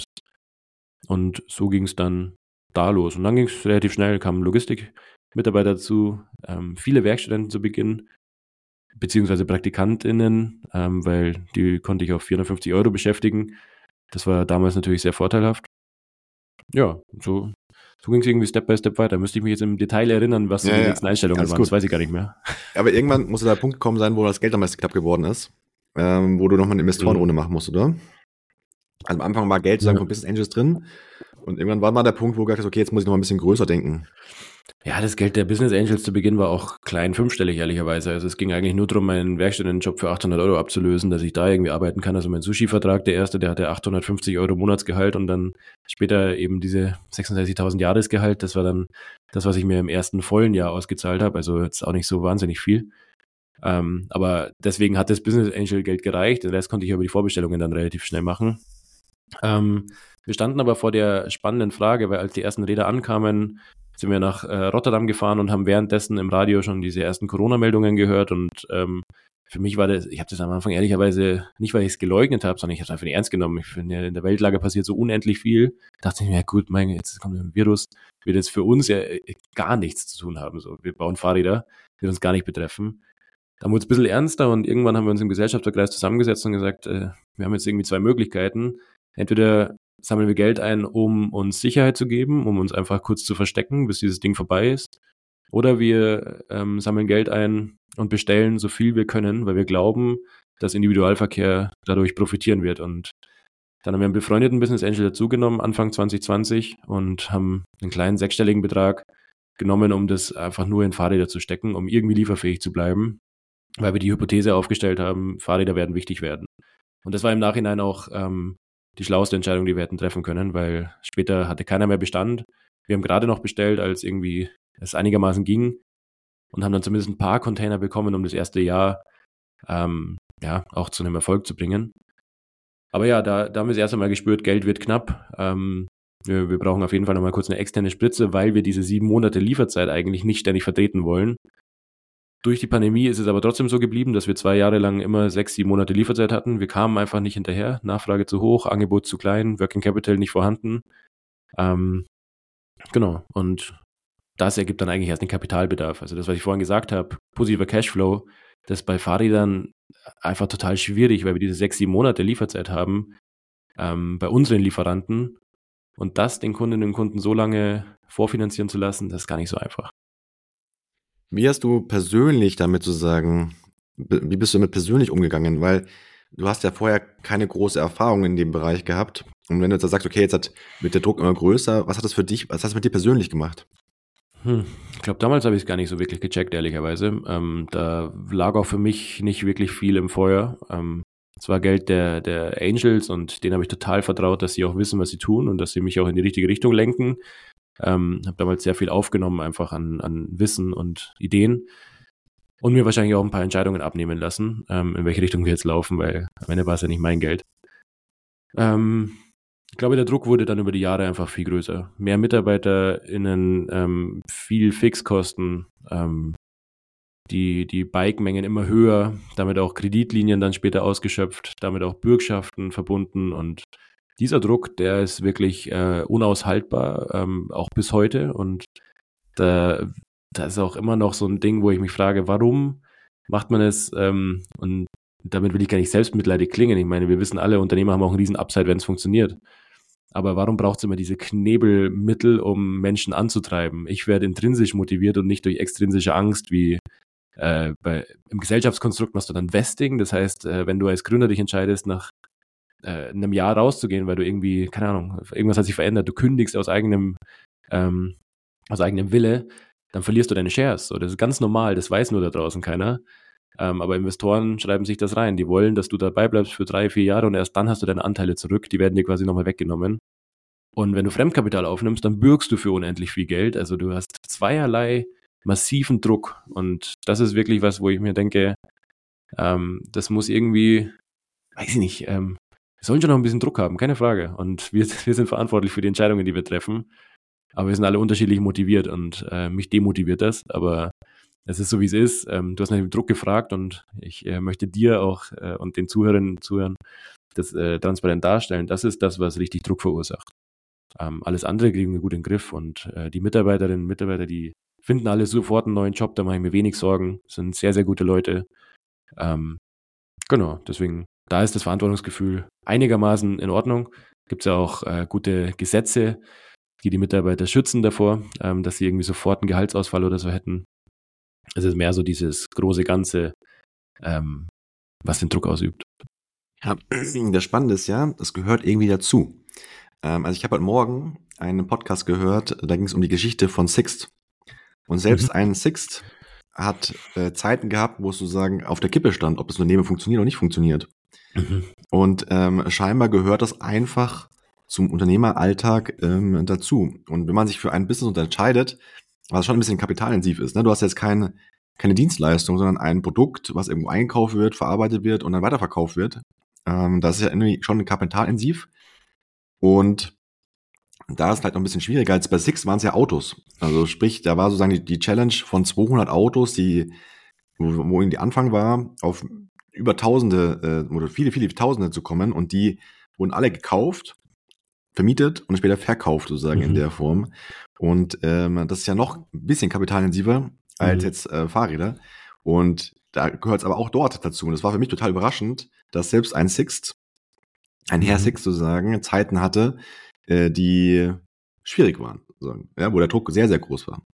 Und so ging es dann da los. Und dann ging es relativ schnell, kamen Logistikmitarbeiter dazu, ähm, viele Werkstudenten zu Beginn, beziehungsweise PraktikantInnen, ähm, weil die konnte ich auf vierhundertfünfzig Euro beschäftigen. Das war damals natürlich sehr vorteilhaft. Ja, so, so ging es irgendwie Step by Step weiter. Müsste ich mich jetzt im Detail erinnern, was so ja, die ja, nächsten Einstellungen waren. Das weiß ich gar nicht mehr. Aber irgendwann musste der Punkt gekommen sein, wo das Geld am besten knapp geworden ist, ähm, wo du nochmal eine Investorenrunde mhm. machen musst, oder? Also am Anfang war Geld sozusagen ja. von Business Angels drin und irgendwann war mal der Punkt, wo du gesagt hast, okay, jetzt muss ich noch mal ein bisschen größer denken. Ja, das Geld der Business Angels zu Beginn war auch klein fünfstellig, ehrlicherweise. Also es ging eigentlich nur darum, meinen Werkstudentenjob für achthundert Euro abzulösen, dass ich da irgendwie arbeiten kann. Also mein Sushi-Vertrag, der erste, der hatte achthundertfünfzig Euro Monatsgehalt und dann später eben diese sechsunddreißigtausend Jahresgehalt. Das war dann das, was ich mir im ersten vollen Jahr ausgezahlt habe. Also jetzt auch nicht so wahnsinnig viel. Ähm, aber deswegen hat das Business Angel Geld gereicht. Den Rest konnte ich über die Vorbestellungen dann relativ schnell machen. Ähm, wir standen aber vor der spannenden Frage, weil als die ersten Räder ankamen, sind wir nach äh, Rotterdam gefahren und haben währenddessen im Radio schon diese ersten Corona-Meldungen gehört und ähm, für mich war das, ich habe das am Anfang ehrlicherweise nicht, weil ich es geleugnet habe, sondern ich habe es einfach nicht ernst genommen. Ich finde, in der Weltlage passiert so unendlich viel. Da dachte ich mir, ja gut, mein, jetzt kommt ein Virus, wird jetzt für uns ja gar nichts zu tun haben. So, wir bauen Fahrräder, wird uns gar nicht betreffen. Da wurde es ein bisschen ernster und irgendwann haben wir uns im Gesellschafterkreis zusammengesetzt und gesagt, äh, wir haben jetzt irgendwie zwei Möglichkeiten. Entweder sammeln wir Geld ein, um uns Sicherheit zu geben, um uns einfach kurz zu verstecken, bis dieses Ding vorbei ist. Oder wir ähm, sammeln Geld ein und bestellen so viel wir können, weil wir glauben, dass Individualverkehr dadurch profitieren wird. Und dann haben wir einen befreundeten Business Angel dazugenommen, Anfang zwanzig zwanzig, und haben einen kleinen sechsstelligen Betrag genommen, um das einfach nur in Fahrräder zu stecken, um irgendwie lieferfähig zu bleiben, weil wir die Hypothese aufgestellt haben, Fahrräder werden wichtig werden. Und das war im Nachhinein auch ähm, die schlauste Entscheidung, die wir hätten treffen können, weil später hatte keiner mehr Bestand. Wir haben gerade noch bestellt, als irgendwie es einigermaßen ging und haben dann zumindest ein paar Container bekommen, um das erste Jahr ähm, ja auch zu einem Erfolg zu bringen. Aber ja, da, da haben wir das erste Mal gespürt, Geld wird knapp. Ähm, wir, wir brauchen auf jeden Fall nochmal kurz eine externe Spritze, weil wir diese sieben Monate Lieferzeit eigentlich nicht ständig vertreten wollen. Durch die Pandemie ist es aber trotzdem so geblieben, dass wir zwei Jahre lang immer sechs, sieben Monate Lieferzeit hatten. Wir kamen einfach nicht hinterher. Nachfrage zu hoch, Angebot zu klein, Working Capital nicht vorhanden. Ähm, genau. Und das ergibt dann eigentlich erst den Kapitalbedarf. Also das, was ich vorhin gesagt habe, positiver Cashflow, das ist bei Fahrrädern einfach total schwierig, weil wir diese sechs, sieben Monate Lieferzeit haben ähm, bei unseren Lieferanten. Und das den Kundinnen und Kunden so lange vorfinanzieren zu lassen, das ist gar nicht so einfach. Wie hast du persönlich damit sozusagen, wie bist du damit persönlich umgegangen? Weil du hast ja vorher keine große Erfahrung in dem Bereich gehabt. Und wenn du jetzt sagst, okay, jetzt hat, wird der Druck immer größer, was hat das für dich, was hat das mit dir persönlich gemacht? Hm. Ich glaube, damals habe ich es gar nicht so wirklich gecheckt, ehrlicherweise. Ähm, da lag auch für mich nicht wirklich viel im Feuer. Ähm, es war Geld der, der Angels und denen habe ich total vertraut, dass sie auch wissen, was sie tun und dass sie mich auch in die richtige Richtung lenken. Ähm, habe damals sehr viel aufgenommen, einfach an, an Wissen und Ideen und mir wahrscheinlich auch ein paar Entscheidungen abnehmen lassen, ähm, in welche Richtung wir jetzt laufen, weil am Ende war es ja nicht mein Geld. Ähm, ich glaube, der Druck wurde dann über die Jahre einfach viel größer. Mehr MitarbeiterInnen, ähm, viel Fixkosten, ähm, die, die Bike-Mengen immer höher, damit auch Kreditlinien dann später ausgeschöpft, damit auch Bürgschaften verbunden und dieser Druck, der ist wirklich äh, unaushaltbar, ähm, auch bis heute. Und da, da ist auch immer noch so ein Ding, wo ich mich frage, warum macht man es? Ähm, und damit will ich gar nicht selbstmitleidig klingen. Ich meine, wir wissen alle, Unternehmer haben auch einen riesen Upside, wenn es funktioniert. Aber warum braucht es immer diese Knebelmittel, um Menschen anzutreiben? Ich werde intrinsisch motiviert und nicht durch extrinsische Angst, wie äh, bei, im Gesellschaftskonstrukt machst du dann Vesting. Das heißt, äh, wenn du als Gründer dich entscheidest, nach äh, einem Jahr rauszugehen, weil du irgendwie, keine Ahnung, irgendwas hat sich verändert, du kündigst aus eigenem, ähm, aus eigenem Wille, dann verlierst du deine Shares. So, das ist ganz normal, das weiß nur da draußen keiner. Ähm, aber Investoren schreiben sich das rein. Die wollen, dass du dabei bleibst für drei, vier Jahre und erst dann hast du deine Anteile zurück. Die werden dir quasi nochmal weggenommen. Und wenn du Fremdkapital aufnimmst, dann bürgst du für unendlich viel Geld. Also du hast zweierlei massiven Druck. Und das ist wirklich was, wo ich mir denke, ähm, das muss irgendwie, weiß ich nicht, ähm, wir sollen schon noch ein bisschen Druck haben, keine Frage. Und wir, wir sind verantwortlich für die Entscheidungen, die wir treffen. Aber wir sind alle unterschiedlich motiviert und äh, mich demotiviert das. Aber es ist so, wie es ist. Ähm, du hast nach dem Druck gefragt und ich äh, möchte dir auch äh, und den Zuhörerinnen und Zuhörern das äh, transparent darstellen. Das ist das, was richtig Druck verursacht. Ähm, alles andere kriegen wir gut in den Griff und äh, die Mitarbeiterinnen und Mitarbeiter, die finden alle sofort einen neuen Job, da mache ich mir wenig Sorgen. Das sind sehr, sehr gute Leute. Ähm, genau, deswegen, da ist das Verantwortungsgefühl einigermaßen in Ordnung. Gibt es ja auch äh, gute Gesetze, die die Mitarbeiter schützen davor, ähm, dass sie irgendwie sofort einen Gehaltsausfall oder so hätten. Es ist mehr so dieses große Ganze, ähm, was den Druck ausübt. Ja, das Spannende ist ja, das gehört irgendwie dazu. Ähm, also ich habe heute Morgen einen Podcast gehört, da ging es um die Geschichte von Sixt. Und selbst mhm. ein Sixt hat äh, Zeiten gehabt, wo es sozusagen auf der Kippe stand, ob das Unternehmen funktioniert oder nicht funktioniert. Mhm. Und ähm, scheinbar gehört das einfach zum Unternehmeralltag ähm, dazu. Und wenn man sich für ein Business entscheidet, was schon ein bisschen kapitalintensiv ist, ne? Du hast jetzt keine, keine Dienstleistung, sondern ein Produkt, was irgendwo eingekauft wird, verarbeitet wird und dann weiterverkauft wird. Ähm, das ist ja irgendwie schon kapitalintensiv. Und da ist es halt noch ein bisschen schwieriger als bei Sixt, waren es ja Autos. Also sprich, da war sozusagen die, die Challenge von zweihundert Autos, die, wo, wo in die Anfang war, auf über Tausende äh, oder viele, viele Tausende zu kommen und die wurden alle gekauft, vermietet und später verkauft sozusagen mhm. in der Form. Und ähm, das ist ja noch ein bisschen kapitalintensiver als mhm. jetzt äh, Fahrräder. Und da gehört es aber auch dort dazu. Und das war für mich total überraschend, dass selbst ein Sixt, ein Herr mhm. Sixt sozusagen, Zeiten hatte, äh, die schwierig waren, sozusagen, ja, wo der Druck sehr, sehr groß war.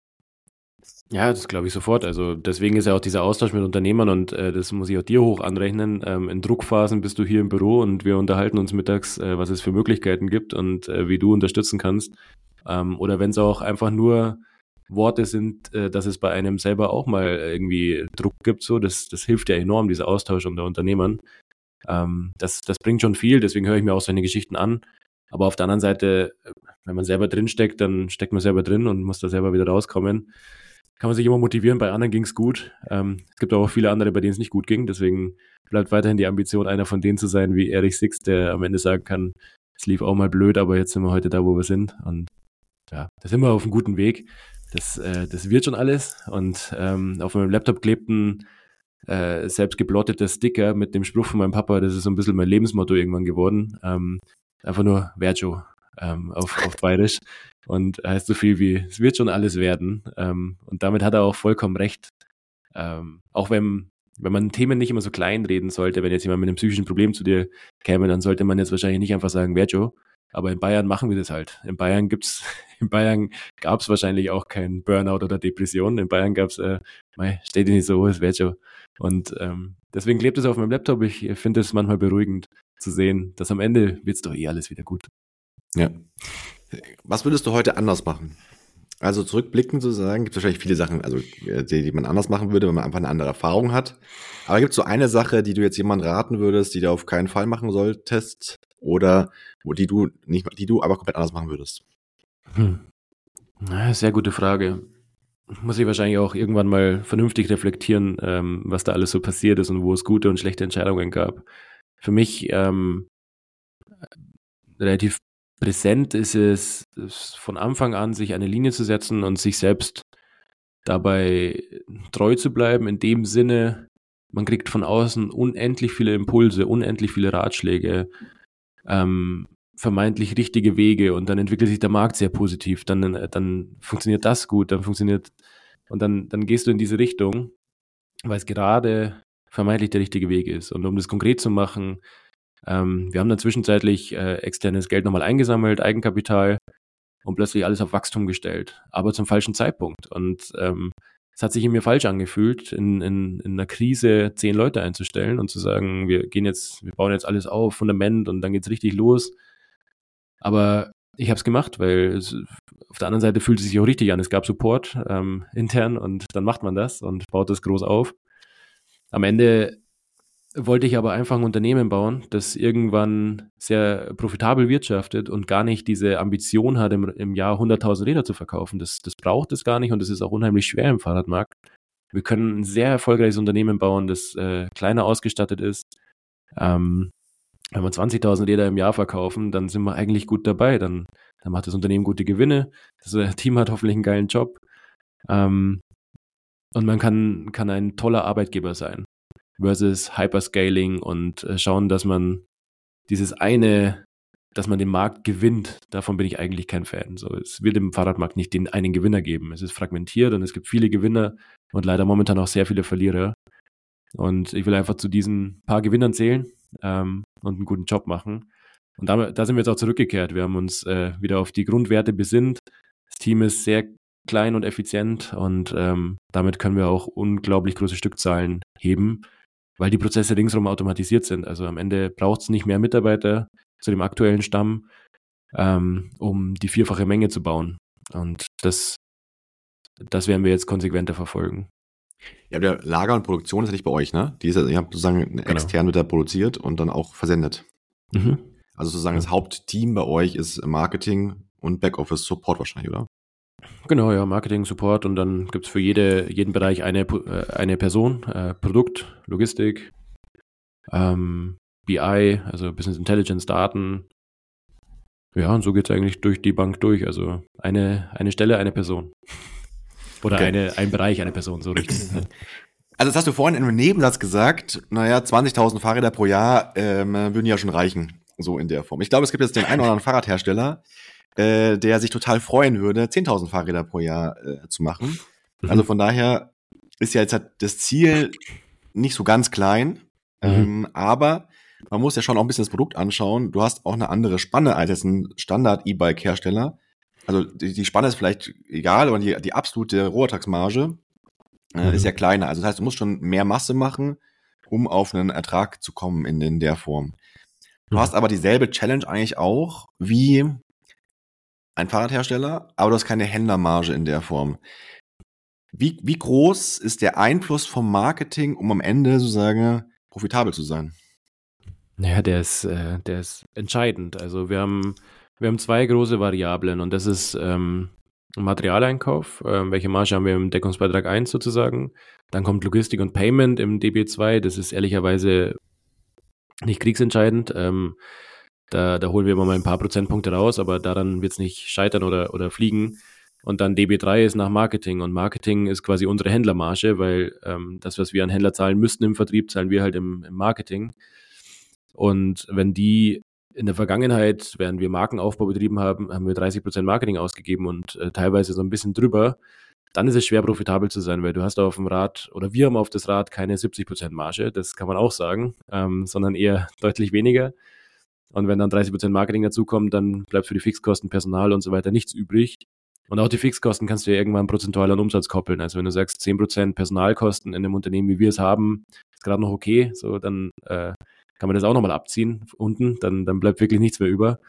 Ja, das glaube ich sofort. Also deswegen ist ja auch dieser Austausch mit Unternehmern und äh, das muss ich auch dir hoch anrechnen. Ähm, in Druckphasen bist du hier im Büro und wir unterhalten uns mittags, äh, was es für Möglichkeiten gibt und äh, wie du unterstützen kannst. Ähm, oder wenn es auch einfach nur Worte sind, äh, dass es bei einem selber auch mal irgendwie Druck gibt, so das, das hilft ja enorm, dieser Austausch unter Unternehmern. Ähm, das, das bringt schon viel, deswegen höre ich mir auch seine Geschichten an. Aber auf der anderen Seite, wenn man selber drinsteckt, dann steckt man selber drin und muss da selber wieder rauskommen. Kann man sich immer motivieren, bei anderen ging es gut. Ähm, es gibt auch viele andere, bei denen es nicht gut ging. Deswegen bleibt weiterhin die Ambition, einer von denen zu sein, wie Erich Sixt, der am Ende sagen kann, es lief auch mal blöd, aber jetzt sind wir heute da, wo wir sind. Und ja, da sind wir auf einem guten Weg. Das, äh, das wird schon alles. Und ähm, auf meinem Laptop klebten äh, selbst geblottete Sticker mit dem Spruch von meinem Papa, das ist so ein bisschen mein Lebensmotto irgendwann geworden. Ähm, einfach nur Verjo ähm, auf, auf Bayerisch. Und heißt so viel wie, es wird schon alles werden. Ähm, und damit hat er auch vollkommen recht. Ähm, auch wenn, wenn man Themen nicht immer so klein reden sollte, wenn jetzt jemand mit einem psychischen Problem zu dir käme, dann sollte man jetzt wahrscheinlich nicht einfach sagen, Verjo. Aber in Bayern machen wir das halt. In Bayern gibt's, in Bayern gab es wahrscheinlich auch keinen Burnout oder Depression. In Bayern gab's, äh, mei, stell dir nicht so, es Verjo. Und ähm, deswegen klebt es auf meinem Laptop. Ich finde es manchmal beruhigend zu sehen, dass am Ende wird's doch eh alles wieder gut. Ja. Was würdest du heute anders machen? Also zurückblickend sozusagen, gibt es wahrscheinlich viele Sachen, also die, die man anders machen würde, wenn man einfach eine andere Erfahrung hat. Aber gibt es so eine Sache, die du jetzt jemandem raten würdest, die du auf keinen Fall machen solltest, oder wo die du nicht, die du aber komplett anders machen würdest? Hm. Na, sehr gute Frage. Muss ich wahrscheinlich auch irgendwann mal vernünftig reflektieren, ähm, was da alles so passiert ist und wo es gute und schlechte Entscheidungen gab. Für mich ähm, relativ präsent ist es, von Anfang an sich eine Linie zu setzen und sich selbst dabei treu zu bleiben, in dem Sinne, man kriegt von außen unendlich viele Impulse, unendlich viele Ratschläge, ähm, vermeintlich richtige Wege und dann entwickelt sich der Markt sehr positiv, dann, dann funktioniert das gut, dann funktioniert und dann, dann gehst du in diese Richtung, weil es gerade vermeintlich der richtige Weg ist. Und um das konkret zu machen, Ähm, wir haben dann zwischenzeitlich äh, externes Geld nochmal eingesammelt, Eigenkapital und plötzlich alles auf Wachstum gestellt, aber zum falschen Zeitpunkt. Und ähm, es hat sich in mir falsch angefühlt, in, in, in einer Krise zehn Leute einzustellen und zu sagen, wir gehen jetzt, wir bauen jetzt alles auf, Fundament und dann geht's richtig los. Aber ich habe es gemacht, weil es, auf der anderen Seite fühlt es sich auch richtig an. Es gab Support ähm, intern und dann macht man das und baut das groß auf. Am Ende wollte ich aber einfach ein Unternehmen bauen, das irgendwann sehr profitabel wirtschaftet und gar nicht diese Ambition hat, im, im Jahr hunderttausend Räder zu verkaufen. Das, das braucht es gar nicht und das ist auch unheimlich schwer im Fahrradmarkt. Wir können ein sehr erfolgreiches Unternehmen bauen, das äh, kleiner ausgestattet ist. Ähm, wenn wir zwanzigtausend Räder im Jahr verkaufen, dann sind wir eigentlich gut dabei. Dann, dann macht das Unternehmen gute Gewinne. Das äh, Team hat hoffentlich einen geilen Job. Ähm, und man kann, kann ein toller Arbeitgeber sein. Versus Hyperscaling und äh, schauen, dass man dieses eine, dass man den Markt gewinnt, davon bin ich eigentlich kein Fan. So, es wird im Fahrradmarkt nicht den einen Gewinner geben. Es ist fragmentiert und es gibt viele Gewinner und leider momentan auch sehr viele Verlierer. Und ich will einfach zu diesen paar Gewinnern zählen ähm, und einen guten Job machen. Und da, da sind wir jetzt auch zurückgekehrt. Wir haben uns äh, wieder auf die Grundwerte besinnt. Das Team ist sehr klein und effizient und ähm, damit können wir auch unglaublich große Stückzahlen heben, weil die Prozesse ringsherum automatisiert sind. Also am Ende braucht es nicht mehr Mitarbeiter zu dem aktuellen Stamm, ähm, um die vierfache Menge zu bauen. Und das, das werden wir jetzt konsequenter verfolgen. Ja, der Lager und Produktion ist ja nicht bei euch, ne? Die ist ja, ihr habt sozusagen genau. extern wird da produziert und dann auch versendet. Mhm. Also sozusagen ja. Das Hauptteam bei euch ist Marketing und Backoffice Support wahrscheinlich, oder? Genau, ja, Marketing, Support und dann gibt es für jede, jeden Bereich eine, äh, eine Person, äh, Produkt, Logistik, ähm, B I, also Business Intelligence, Daten. Ja, und so geht es eigentlich durch die Bank durch. Also eine, eine Stelle, eine Person. Oder okay. eine, ein Bereich, eine Person, so richtig. Also das hast du vorhin in einem Nebensatz gesagt, naja, zwanzigtausend Fahrräder pro Jahr ähm, würden ja schon reichen, so in der Form. Ich glaube, es gibt jetzt den einen oder anderen Fahrradhersteller, äh, der sich total freuen würde, zehntausend Fahrräder pro Jahr äh, zu machen. Mhm. Also von daher ist ja jetzt halt das Ziel nicht so ganz klein, mhm. ähm, aber man muss ja schon auch ein bisschen das Produkt anschauen. Du hast auch eine andere Spanne als jetzt ein Standard-E-Bike-Hersteller. Also die, die Spanne ist vielleicht egal, aber die, die absolute Rohertragsmarge äh, mhm. ist ja kleiner. Also das heißt, du musst schon mehr Masse machen, um auf einen Ertrag zu kommen in, in der Form. Du mhm. hast aber dieselbe Challenge eigentlich auch wie ein Fahrradhersteller, aber du hast keine Händlermarge in der Form. Wie, wie groß ist der Einfluss vom Marketing, um am Ende sozusagen profitabel zu sein? Naja, der ist, äh, der ist entscheidend. Also wir haben, wir haben zwei große Variablen und das ist ähm, Materialeinkauf, äh, welche Marge haben wir im Deckungsbeitrag eins sozusagen. Dann kommt Logistik und Payment im D B zwei, das ist ehrlicherweise nicht kriegsentscheidend. Ähm, da, da holen wir immer mal ein paar Prozentpunkte raus, aber daran wird es nicht scheitern oder, oder fliegen. Und dann D B drei ist nach Marketing und Marketing ist quasi unsere Händlermarge, weil ähm, das, was wir an Händler zahlen müssten im Vertrieb, zahlen wir halt im, im Marketing. Und wenn die in der Vergangenheit, während wir Markenaufbau betrieben haben, haben wir dreißig Prozent Marketing ausgegeben und äh, teilweise so ein bisschen drüber, dann ist es schwer profitabel zu sein, weil du hast auf dem Rad, oder wir haben auf das Rad keine siebzig Prozent Marge, das kann man auch sagen, ähm, sondern eher deutlich weniger. Und wenn dann dreißig Prozent Marketing dazukommt, dann bleibt für die Fixkosten, Personal und so weiter nichts übrig. Und auch die Fixkosten kannst du ja irgendwann prozentual an Umsatz koppeln. Also wenn du sagst, zehn Prozent Personalkosten in einem Unternehmen, wie wir es haben, ist gerade noch okay, so dann äh, kann man das auch nochmal abziehen unten, dann, dann bleibt wirklich nichts mehr über.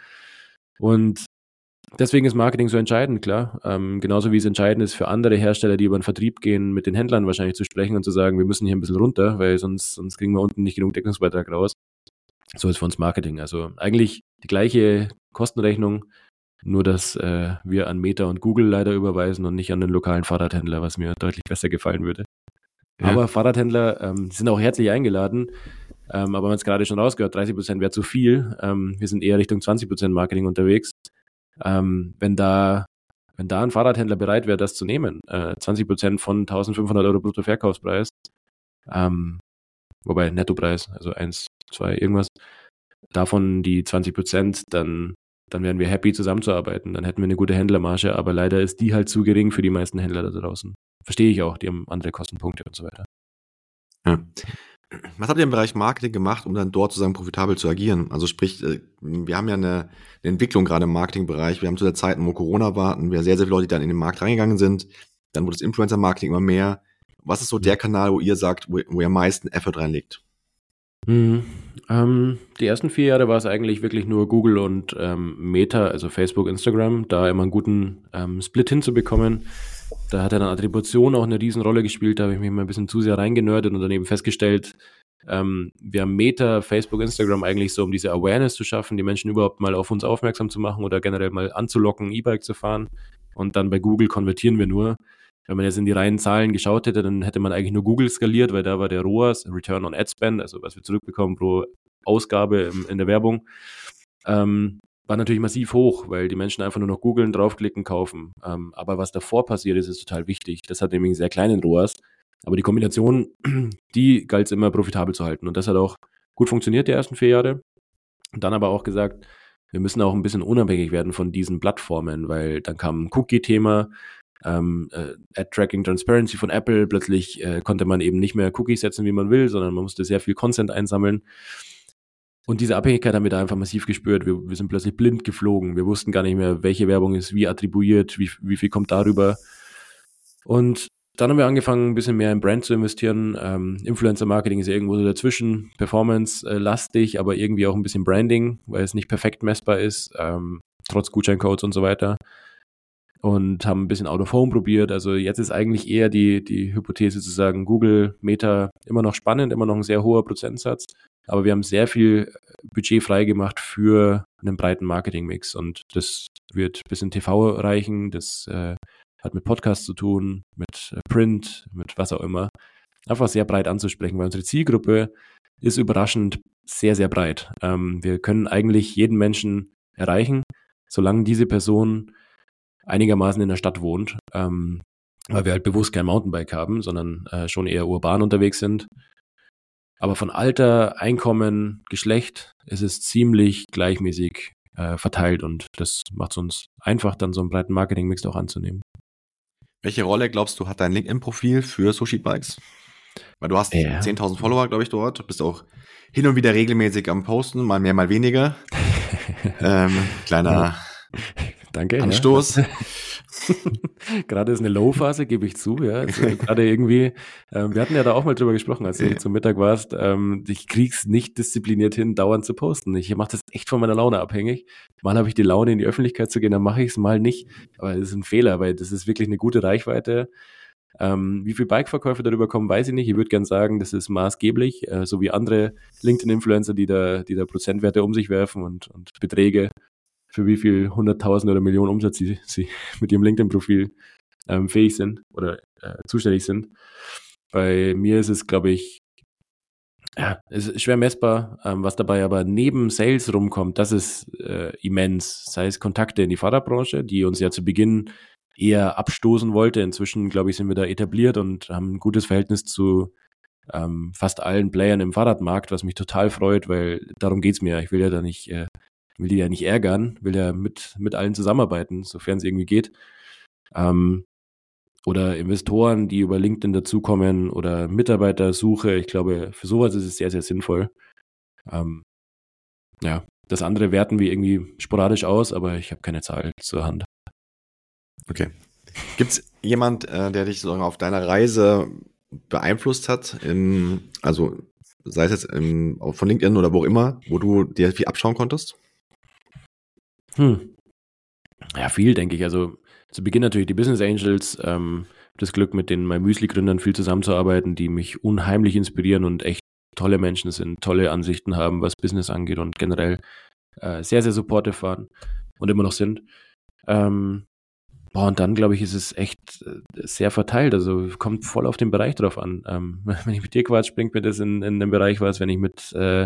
Und deswegen ist Marketing so entscheidend, klar. Ähm, genauso wie es entscheidend ist für andere Hersteller, die über den Vertrieb gehen, mit den Händlern wahrscheinlich zu sprechen und zu sagen, wir müssen hier ein bisschen runter, weil sonst, sonst kriegen wir unten nicht genug Deckungsbeitrag raus. So ist für uns Marketing. Also eigentlich die gleiche Kostenrechnung, nur dass äh, wir an Meta und Google leider überweisen und nicht an den lokalen Fahrradhändler, was mir deutlich besser gefallen würde. Ja. Aber Fahrradhändler ähm, sind auch herzlich eingeladen. Ähm, aber man hat es gerade schon rausgehört, dreißig Prozent wäre zu viel. Ähm, wir sind eher Richtung zwanzig Prozent Marketing unterwegs. Ähm, wenn da wenn da ein Fahrradhändler bereit wäre, das zu nehmen, äh, zwanzig Prozent von eintausendfünfhundert Euro Bruttoverkaufspreis, ähm, wobei Nettopreis, also eins, zwei, irgendwas, davon die zwanzig Prozent, dann, dann wären wir happy zusammenzuarbeiten, dann hätten wir eine gute Händlermarge, aber leider ist die halt zu gering für die meisten Händler da draußen. Verstehe ich auch, die haben andere Kostenpunkte und so weiter. Ja. Was habt ihr im Bereich Marketing gemacht, um dann dort sozusagen profitabel zu agieren? Also sprich, wir haben ja eine, eine Entwicklung gerade im Marketingbereich. Wir haben zu der Zeit, wo Corona war, hatten wir sehr, sehr viele Leute, die dann in den Markt reingegangen sind. Dann wurde das Influencer-Marketing immer mehr. Was ist so der Kanal, wo ihr sagt, wo, wo ihr am meisten Effort reinlegt? Mhm. Ähm, die ersten vier Jahre war es eigentlich wirklich nur Google und ähm, Meta, also Facebook, Instagram, da immer einen guten ähm, Split hinzubekommen. Da hat dann Attribution auch eine Riesenrolle gespielt, da habe ich mich mal ein bisschen zu sehr reingenördet und dann eben festgestellt, Ähm, wir haben Meta, Facebook, Instagram eigentlich so, um diese Awareness zu schaffen, die Menschen überhaupt mal auf uns aufmerksam zu machen oder generell mal anzulocken, E-Bike zu fahren. Und dann bei Google konvertieren wir nur. Wenn man jetzt in die reinen Zahlen geschaut hätte, dann hätte man eigentlich nur Google skaliert, weil da war der R O A S, Return on Ad Spend, also was wir zurückbekommen pro Ausgabe im, in der Werbung, ähm, war natürlich massiv hoch, weil die Menschen einfach nur noch googeln, draufklicken, kaufen. Ähm, aber was davor passiert ist, ist total wichtig. Das hat nämlich einen sehr kleinen R O A S. Aber die Kombination, die galt es immer profitabel zu halten. Und das hat auch gut funktioniert, die ersten vier Jahre. Und dann aber auch gesagt, wir müssen auch ein bisschen unabhängig werden von diesen Plattformen, weil dann kam ein Cookie-Thema, ähm, äh, Ad-Tracking Transparency von Apple. Plötzlich äh, konnte man eben nicht mehr Cookies setzen, wie man will, sondern man musste sehr viel Content einsammeln. Und diese Abhängigkeit haben wir da einfach massiv gespürt. Wir, wir sind plötzlich blind geflogen. Wir wussten gar nicht mehr, welche Werbung ist wie attribuiert, wie, wie viel kommt darüber. Und dann haben wir angefangen, ein bisschen mehr in Brand zu investieren. Ähm, Influencer-Marketing ist ja irgendwo so dazwischen, Performance-lastig, aber irgendwie auch ein bisschen Branding, weil es nicht perfekt messbar ist, ähm, trotz Gutscheincodes und so weiter. Und haben ein bisschen Out of Home probiert. Also jetzt ist eigentlich eher die, die Hypothese zu sagen, Google, Meta, immer noch spannend, immer noch ein sehr hoher Prozentsatz. Aber wir haben sehr viel Budget freigemacht für einen breiten Marketingmix. Und das wird bis in T V reichen, das äh, hat mit Podcasts zu tun, mit Print, mit was auch immer. Einfach sehr breit anzusprechen, weil unsere Zielgruppe ist überraschend sehr, sehr breit. Ähm, wir können eigentlich jeden Menschen erreichen, solange diese Person einigermaßen in der Stadt wohnt, ähm, weil wir halt bewusst kein Mountainbike haben, sondern äh, schon eher urban unterwegs sind. Aber von Alter, Einkommen, Geschlecht ist es ziemlich gleichmäßig äh, verteilt und das macht es uns einfach, dann so einen breiten Marketingmix auch anzunehmen. Welche Rolle, glaubst du, hat dein LinkedIn-Profil für Sushi Bikes? Weil du hast ja. zehntausend Follower, glaube ich, dort. Du bist auch hin und wieder regelmäßig am Posten, mal mehr, mal weniger. ähm, kleiner ja. Danke, Anstoß. Ja. Gerade ist eine Low-Phase, gebe ich zu. Ja. Also gerade irgendwie, ähm, wir hatten ja da auch mal drüber gesprochen, als du ja. zum Mittag warst. Ähm, ich krieg's nicht diszipliniert hin, dauernd zu posten. Ich mache das echt von meiner Laune abhängig. Mal habe ich die Laune, in die Öffentlichkeit zu gehen, dann mache ich es, mal nicht. Aber das ist ein Fehler, weil das ist wirklich eine gute Reichweite. Ähm, wie viele Bike-Verkäufe darüber kommen, weiß ich nicht. Ich würde gern sagen, das ist maßgeblich, äh, so wie andere LinkedIn-Influencer, die da, die da Prozentwerte um sich werfen und, und Beträge, für wie viel hunderttausend oder Millionen Umsatz sie, sie mit ihrem LinkedIn-Profil ähm, fähig sind oder äh, zuständig sind. Bei mir ist es, glaube ich, ja, es ist schwer messbar, ähm, was dabei aber neben Sales rumkommt, das ist äh, immens. Sei es Kontakte in die Fahrradbranche, die uns ja zu Beginn eher abstoßen wollte. Inzwischen, glaube ich, sind wir da etabliert und haben ein gutes Verhältnis zu ähm, fast allen Playern im Fahrradmarkt, was mich total freut, weil darum geht's mir. Ich will ja da nicht äh, will die ja nicht ärgern, will ja mit, mit allen zusammenarbeiten, sofern es irgendwie geht. Ähm, oder Investoren, die über LinkedIn dazukommen oder Mitarbeitersuche. Ich glaube, für sowas ist es sehr, sehr sinnvoll. Ähm, ja, das andere werten wir irgendwie sporadisch aus, aber ich habe keine Zahl zur Hand. Okay. Gibt es jemand, äh, der dich sozusagen auf deiner Reise beeinflusst hat, in, also sei es jetzt im, von LinkedIn oder wo auch immer, wo du dir viel abschauen konntest? Hm. Ja, viel, denke ich. Also zu Beginn natürlich die Business Angels, ähm, das Glück, mit den MyMüsli-Gründern viel zusammenzuarbeiten, die mich unheimlich inspirieren und echt tolle Menschen sind, tolle Ansichten haben, was Business angeht und generell äh, sehr, sehr supportive waren und immer noch sind. Ähm, boah, und dann, glaube ich, ist es echt äh, sehr verteilt. Also kommt voll auf den Bereich drauf an. Ähm, wenn ich mit dir quatsch, bringt mir das in, in den Bereich was. Wenn ich mit äh,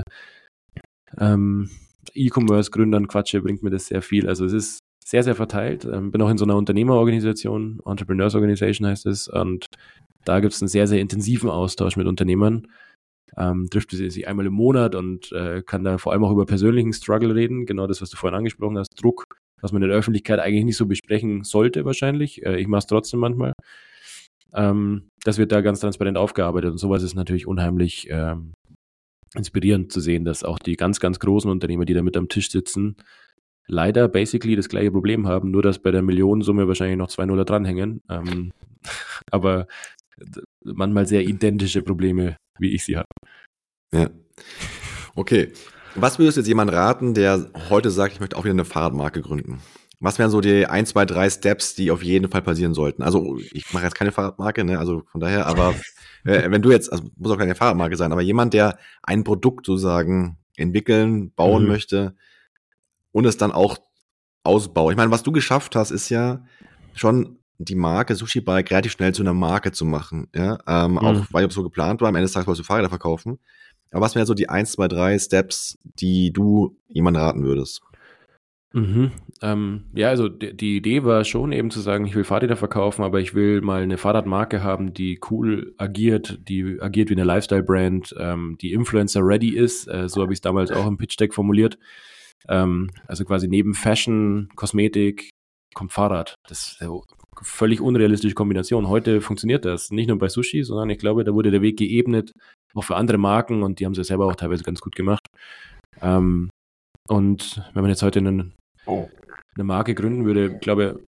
ähm, E-Commerce-Gründern quatsche, bringt mir das sehr viel. Also es ist sehr, sehr verteilt. Ähm, bin auch in so einer Unternehmerorganisation, Entrepreneurs Organization heißt es, und da gibt es einen sehr, sehr intensiven Austausch mit Unternehmern. Ähm, trifft sie sich einmal im Monat und äh, kann da vor allem auch über persönlichen Struggle reden. Genau das, was du vorhin angesprochen hast, Druck, was man in der Öffentlichkeit eigentlich nicht so besprechen sollte wahrscheinlich. Äh, ich mache es trotzdem manchmal. Ähm, das wird da ganz transparent aufgearbeitet und sowas ist natürlich unheimlich ähm, inspirierend zu sehen, dass auch die ganz, ganz großen Unternehmer, die da mit am Tisch sitzen, leider basically das gleiche Problem haben, nur dass bei der Millionensumme wahrscheinlich noch zwei Nuller dranhängen. Ähm, aber manchmal sehr identische Probleme, wie ich sie habe. Ja. Okay. Was würdest du jetzt jemand raten, der heute sagt, ich möchte auch wieder eine Fahrradmarke gründen? was wären so die ein, zwei, drei Steps, die auf jeden Fall passieren sollten? Also ich mache jetzt keine Fahrradmarke, ne? Also von daher, aber äh, wenn du jetzt, also muss auch keine Fahrradmarke sein, aber jemand, der ein Produkt sozusagen entwickeln, bauen mhm. möchte und es dann auch ausbaut. Ich meine, was du geschafft hast, ist ja schon die Marke Sushi Bike relativ schnell zu einer Marke zu machen. Ja, ähm, mhm. auch weil es so geplant war, am Ende des Tages wolltest du Fahrräder verkaufen. Aber was wären so die ein, zwei, drei Steps, die du jemandem raten würdest? Mhm. Ähm, ja, also die, die Idee war schon eben zu sagen, ich will Fahrräder verkaufen, aber ich will mal eine Fahrradmarke haben, die cool agiert, die agiert wie eine Lifestyle-Brand, ähm, die Influencer-ready ist. Äh, so habe ich es damals auch im Pitch-Deck formuliert. Ähm, also quasi neben Fashion, Kosmetik kommt Fahrrad. Das ist eine völlig unrealistische Kombination. Heute funktioniert das, nicht nur bei Sushi, sondern ich glaube, da wurde der Weg geebnet, auch für andere Marken und die haben es selber auch teilweise ganz gut gemacht. Ähm, und wenn man jetzt heute einen Oh. eine Marke gründen würde, glaube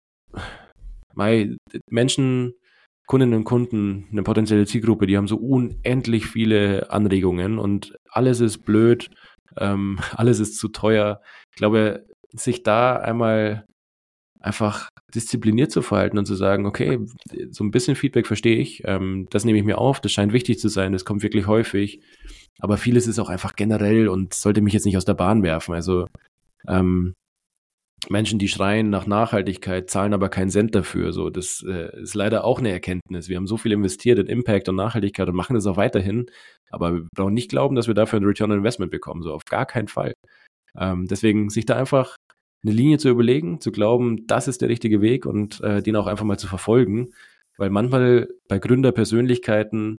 ich, Menschen, Kundinnen und Kunden, eine potenzielle Zielgruppe, die haben so unendlich viele Anregungen und alles ist blöd, ähm, alles ist zu teuer. Ich glaube, sich da einmal einfach diszipliniert zu verhalten und zu sagen, okay, so ein bisschen Feedback verstehe ich, ähm, das nehme ich mir auf, das scheint wichtig zu sein, das kommt wirklich häufig, aber vieles ist auch einfach generell und sollte mich jetzt nicht aus der Bahn werfen. Also ähm, Menschen, die schreien nach Nachhaltigkeit, zahlen aber keinen Cent dafür. So, das äh, ist leider auch eine Erkenntnis. Wir haben so viel investiert in Impact und Nachhaltigkeit und machen das auch weiterhin, aber wir brauchen nicht glauben, dass wir dafür ein Return on Investment bekommen. So, auf gar keinen Fall. Ähm, deswegen sich da einfach eine Linie zu überlegen, zu glauben, das ist der richtige Weg und äh, den auch einfach mal zu verfolgen, weil manchmal bei Gründerpersönlichkeiten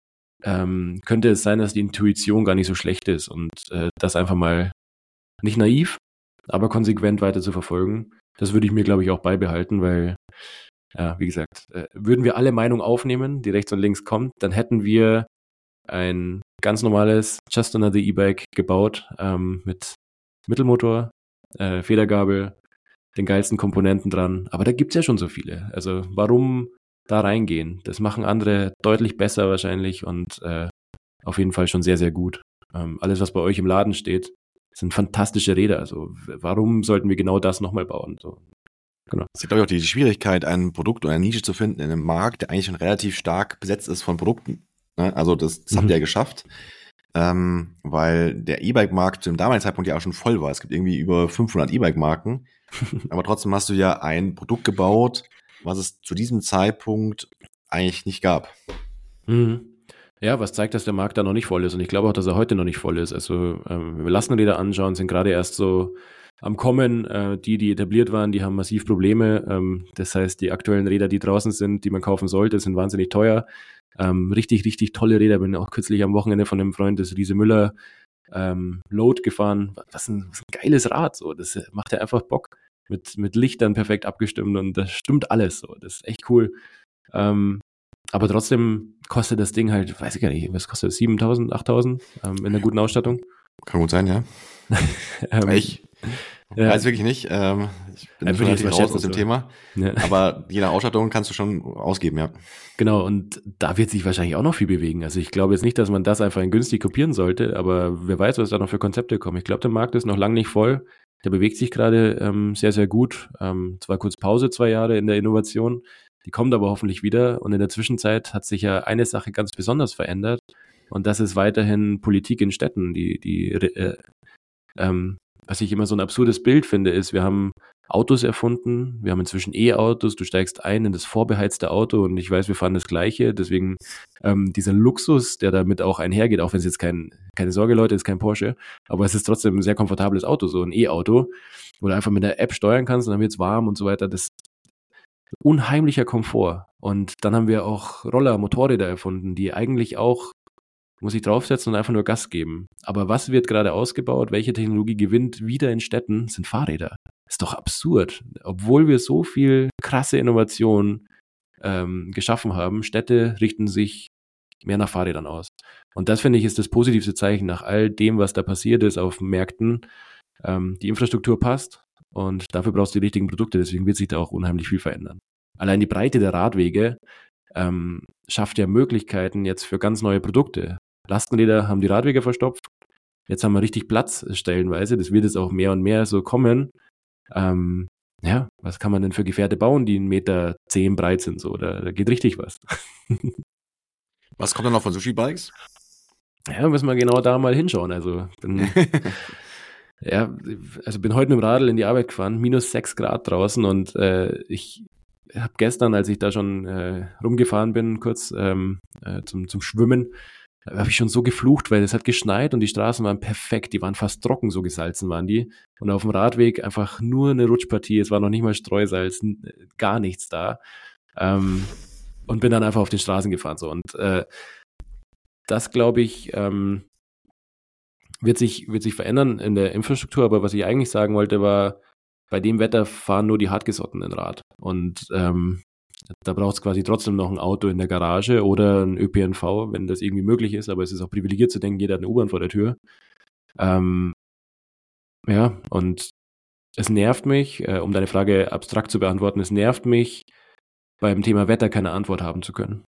ähm, könnte es sein, dass die Intuition gar nicht so schlecht ist und äh, das einfach mal nicht naiv, aber konsequent weiter zu verfolgen. Das würde ich mir, glaube ich, auch beibehalten, weil, ja, wie gesagt, äh, würden wir alle Meinungen aufnehmen, die rechts und links kommt, dann hätten wir ein ganz normales Just Another E-Bike gebaut ähm, mit Mittelmotor, äh, Federgabel, den geilsten Komponenten dran. Aber da gibt's ja schon so viele. Also warum da reingehen? Das machen andere deutlich besser wahrscheinlich und äh, auf jeden Fall schon sehr, sehr gut. Ähm, alles, was bei euch im Laden steht, sind fantastische Räder. Also warum sollten wir genau das nochmal bauen? So, genau. Es ist, glaube ich, auch die Schwierigkeit, ein Produkt oder eine Nische zu finden in einem Markt, der eigentlich schon relativ stark besetzt ist von Produkten. Also das, das mhm. habt ihr ja geschafft, ähm, weil der E-Bike-Markt zu dem damaligen Zeitpunkt ja auch schon voll war. Es gibt irgendwie über fünfhundert E-Bike-Marken, aber trotzdem hast du ja ein Produkt gebaut, was es zu diesem Zeitpunkt eigentlich nicht gab. Mhm. Ja, was zeigt, dass der Markt da noch nicht voll ist. Und ich glaube auch, dass er heute noch nicht voll ist. Also ähm, wenn wir Lastenräder anschauen, sind gerade erst so am Kommen. Äh, die, die etabliert waren, die haben massiv Probleme. Ähm, das heißt, die aktuellen Räder, die draußen sind, die man kaufen sollte, sind wahnsinnig teuer. Ähm, richtig, richtig tolle Räder. Bin auch kürzlich am Wochenende von einem Freund des Riese Müller ähm, Load gefahren. Was ein, was ein geiles Rad. So. Das macht ja einfach Bock. Mit, mit Lichtern perfekt abgestimmt und das stimmt alles. So. Das ist echt cool. Ähm, Aber trotzdem kostet das Ding halt, weiß ich gar nicht, was kostet das? siebentausend, achttausend ähm, in einer guten Ausstattung? Kann gut sein, ja. ähm, ich ja. weiß wirklich nicht. Ähm, ich bin ja, relativ raus aus dem so. Thema. Ja. Aber je nach Ausstattung kannst du schon ausgeben, ja. Genau, und da wird sich wahrscheinlich auch noch viel bewegen. Also ich glaube jetzt nicht, dass man das einfach in günstig kopieren sollte, aber wer weiß, was da noch für Konzepte kommen. Ich glaube, der Markt ist noch lange nicht voll. Der bewegt sich gerade ähm, sehr, sehr gut. Ähm, zwar kurz Pause, zwei Jahre in der Innovation. Die kommt aber hoffentlich wieder und in der Zwischenzeit hat sich ja eine Sache ganz besonders verändert und das ist weiterhin Politik in Städten. Die, die, äh, ähm, was ich immer so ein absurdes Bild finde, ist, wir haben Autos erfunden, wir haben inzwischen E-Autos, du steigst ein in das vorbeheizte Auto und ich weiß, wir fahren das Gleiche, deswegen ähm, dieser Luxus, der damit auch einhergeht, auch wenn es jetzt kein, keine Sorge, Leute, ist kein Porsche, aber es ist trotzdem ein sehr komfortables Auto, so ein E-Auto, wo du einfach mit der App steuern kannst und dann wird es warm und so weiter, das unheimlicher Komfort. Und dann haben wir auch Roller, Motorräder erfunden, die eigentlich auch, muss ich draufsetzen und einfach nur Gas geben. Aber was wird gerade ausgebaut? Welche Technologie gewinnt wieder in Städten? Sind Fahrräder. Ist doch absurd. Obwohl wir so viel krasse Innovation ähm, geschaffen haben, Städte richten sich mehr nach Fahrrädern aus. Und das, finde ich, ist das positivste Zeichen nach all dem, was da passiert ist auf Märkten. Ähm, die Infrastruktur passt. Und dafür brauchst du die richtigen Produkte, deswegen wird sich da auch unheimlich viel verändern. Allein die Breite der Radwege ähm, schafft ja Möglichkeiten jetzt für ganz neue Produkte. Lastenräder haben die Radwege verstopft, jetzt haben wir richtig Platz stellenweise, das wird jetzt auch mehr und mehr so kommen. Ähm, ja, was kann man denn für Gefährte bauen, die einen Meter zehn breit sind, so, da, da geht richtig was. Was kommt dann noch von Sushi-Bikes? Ja, müssen wir genau da mal hinschauen, also bin, ja, also bin heute mit dem Radl in die Arbeit gefahren, minus sechs Grad draußen und äh, ich habe gestern, als ich da schon äh, rumgefahren bin, kurz ähm, äh, zum, zum Schwimmen, habe ich schon so geflucht, weil es hat geschneit und die Straßen waren perfekt, die waren fast trocken, so gesalzen waren die. Und auf dem Radweg einfach nur eine Rutschpartie, es war noch nicht mal Streusalz, gar nichts da. Ähm, und bin dann einfach auf den Straßen gefahren. So. Und äh, das, glaube ich, ähm, wird sich, wird sich verändern in der Infrastruktur. Aber was ich eigentlich sagen wollte, war, bei dem Wetter fahren nur die hartgesottenen Rad. Und ähm, da braucht es quasi trotzdem noch ein Auto in der Garage oder ein Ö P N V, wenn das irgendwie möglich ist. Aber es ist auch privilegiert zu denken, jeder hat eine U-Bahn vor der Tür. Ähm, ja, und es nervt mich, äh, um deine Frage abstrakt zu beantworten, es nervt mich, beim Thema Wetter keine Antwort haben zu können.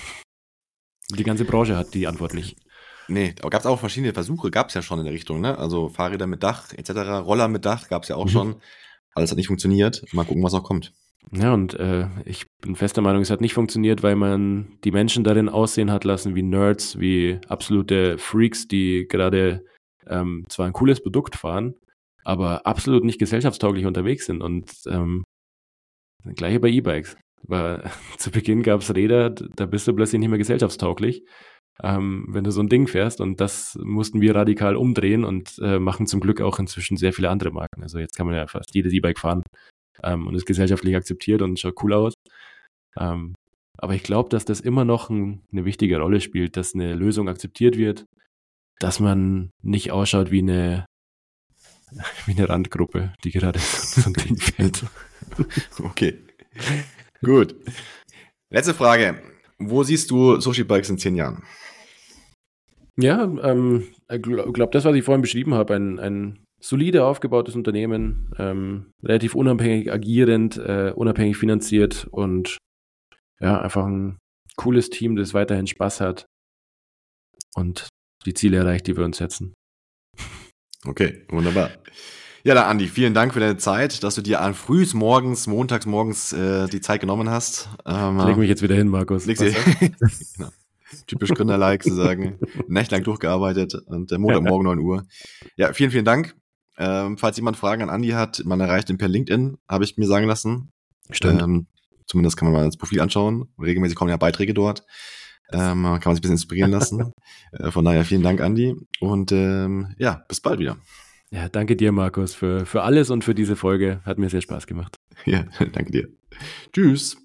Die ganze Branche hat die Antwort nicht. Nee, aber gab es auch verschiedene Versuche, gab es ja schon in der Richtung, ne? Also Fahrräder mit Dach et cetera, Roller mit Dach gab es ja auch mhm. schon. Alles hat nicht funktioniert. Mal gucken, was noch kommt. Ja, und äh, ich bin fester Meinung, es hat nicht funktioniert, weil man die Menschen darin aussehen hat lassen wie Nerds, wie absolute Freaks, die gerade ähm, zwar ein cooles Produkt fahren, aber absolut nicht gesellschaftstauglich unterwegs sind. Und ähm, das gleiche bei E-Bikes. Weil zu Beginn gab es Räder, da bist du plötzlich nicht mehr gesellschaftstauglich, ähm, wenn du so ein Ding fährst. Und das mussten wir radikal umdrehen und äh, machen zum Glück auch inzwischen sehr viele andere Marken. Also jetzt kann man ja fast jedes E-Bike fahren ähm, und ist gesellschaftlich akzeptiert und schaut cool aus. Ähm, aber ich glaube, dass das immer noch ein, eine wichtige Rolle spielt, dass eine Lösung akzeptiert wird, dass man nicht ausschaut wie eine, wie eine Randgruppe, die gerade so ein Ding fährt. Okay. Gut. Letzte Frage. Wo siehst du Sushi-Bikes in zehn Jahren? Ja, ähm, ich glaube, glaub, das, was ich vorhin beschrieben habe, ein, ein solide aufgebautes Unternehmen, ähm, relativ unabhängig agierend, äh, unabhängig finanziert und ja, einfach ein cooles Team, das weiterhin Spaß hat und die Ziele erreicht, die wir uns setzen. Okay, wunderbar. Ja, da Andi, vielen Dank für deine Zeit, dass du dir an frühs morgens, montags morgens äh, die Zeit genommen hast. Ähm, ich leg mich jetzt wieder hin, Markus. Genau. Typisch Gründer-like zu sagen. Nächtlang durchgearbeitet und äh, Montagmorgen neun Uhr. Ja, vielen, vielen Dank. Ähm, falls jemand Fragen an Andi hat, man erreicht ihn per LinkedIn, habe ich mir sagen lassen. Stimmt. Ähm, zumindest kann man mal das Profil anschauen. Regelmäßig kommen ja Beiträge dort. Ähm, kann man sich ein bisschen inspirieren lassen. äh, von daher vielen Dank, Andi. Und ähm, ja, bis bald wieder. Ja, danke dir, Markus, für, für alles und für diese Folge. Hat mir sehr Spaß gemacht. Ja, danke dir. Tschüss.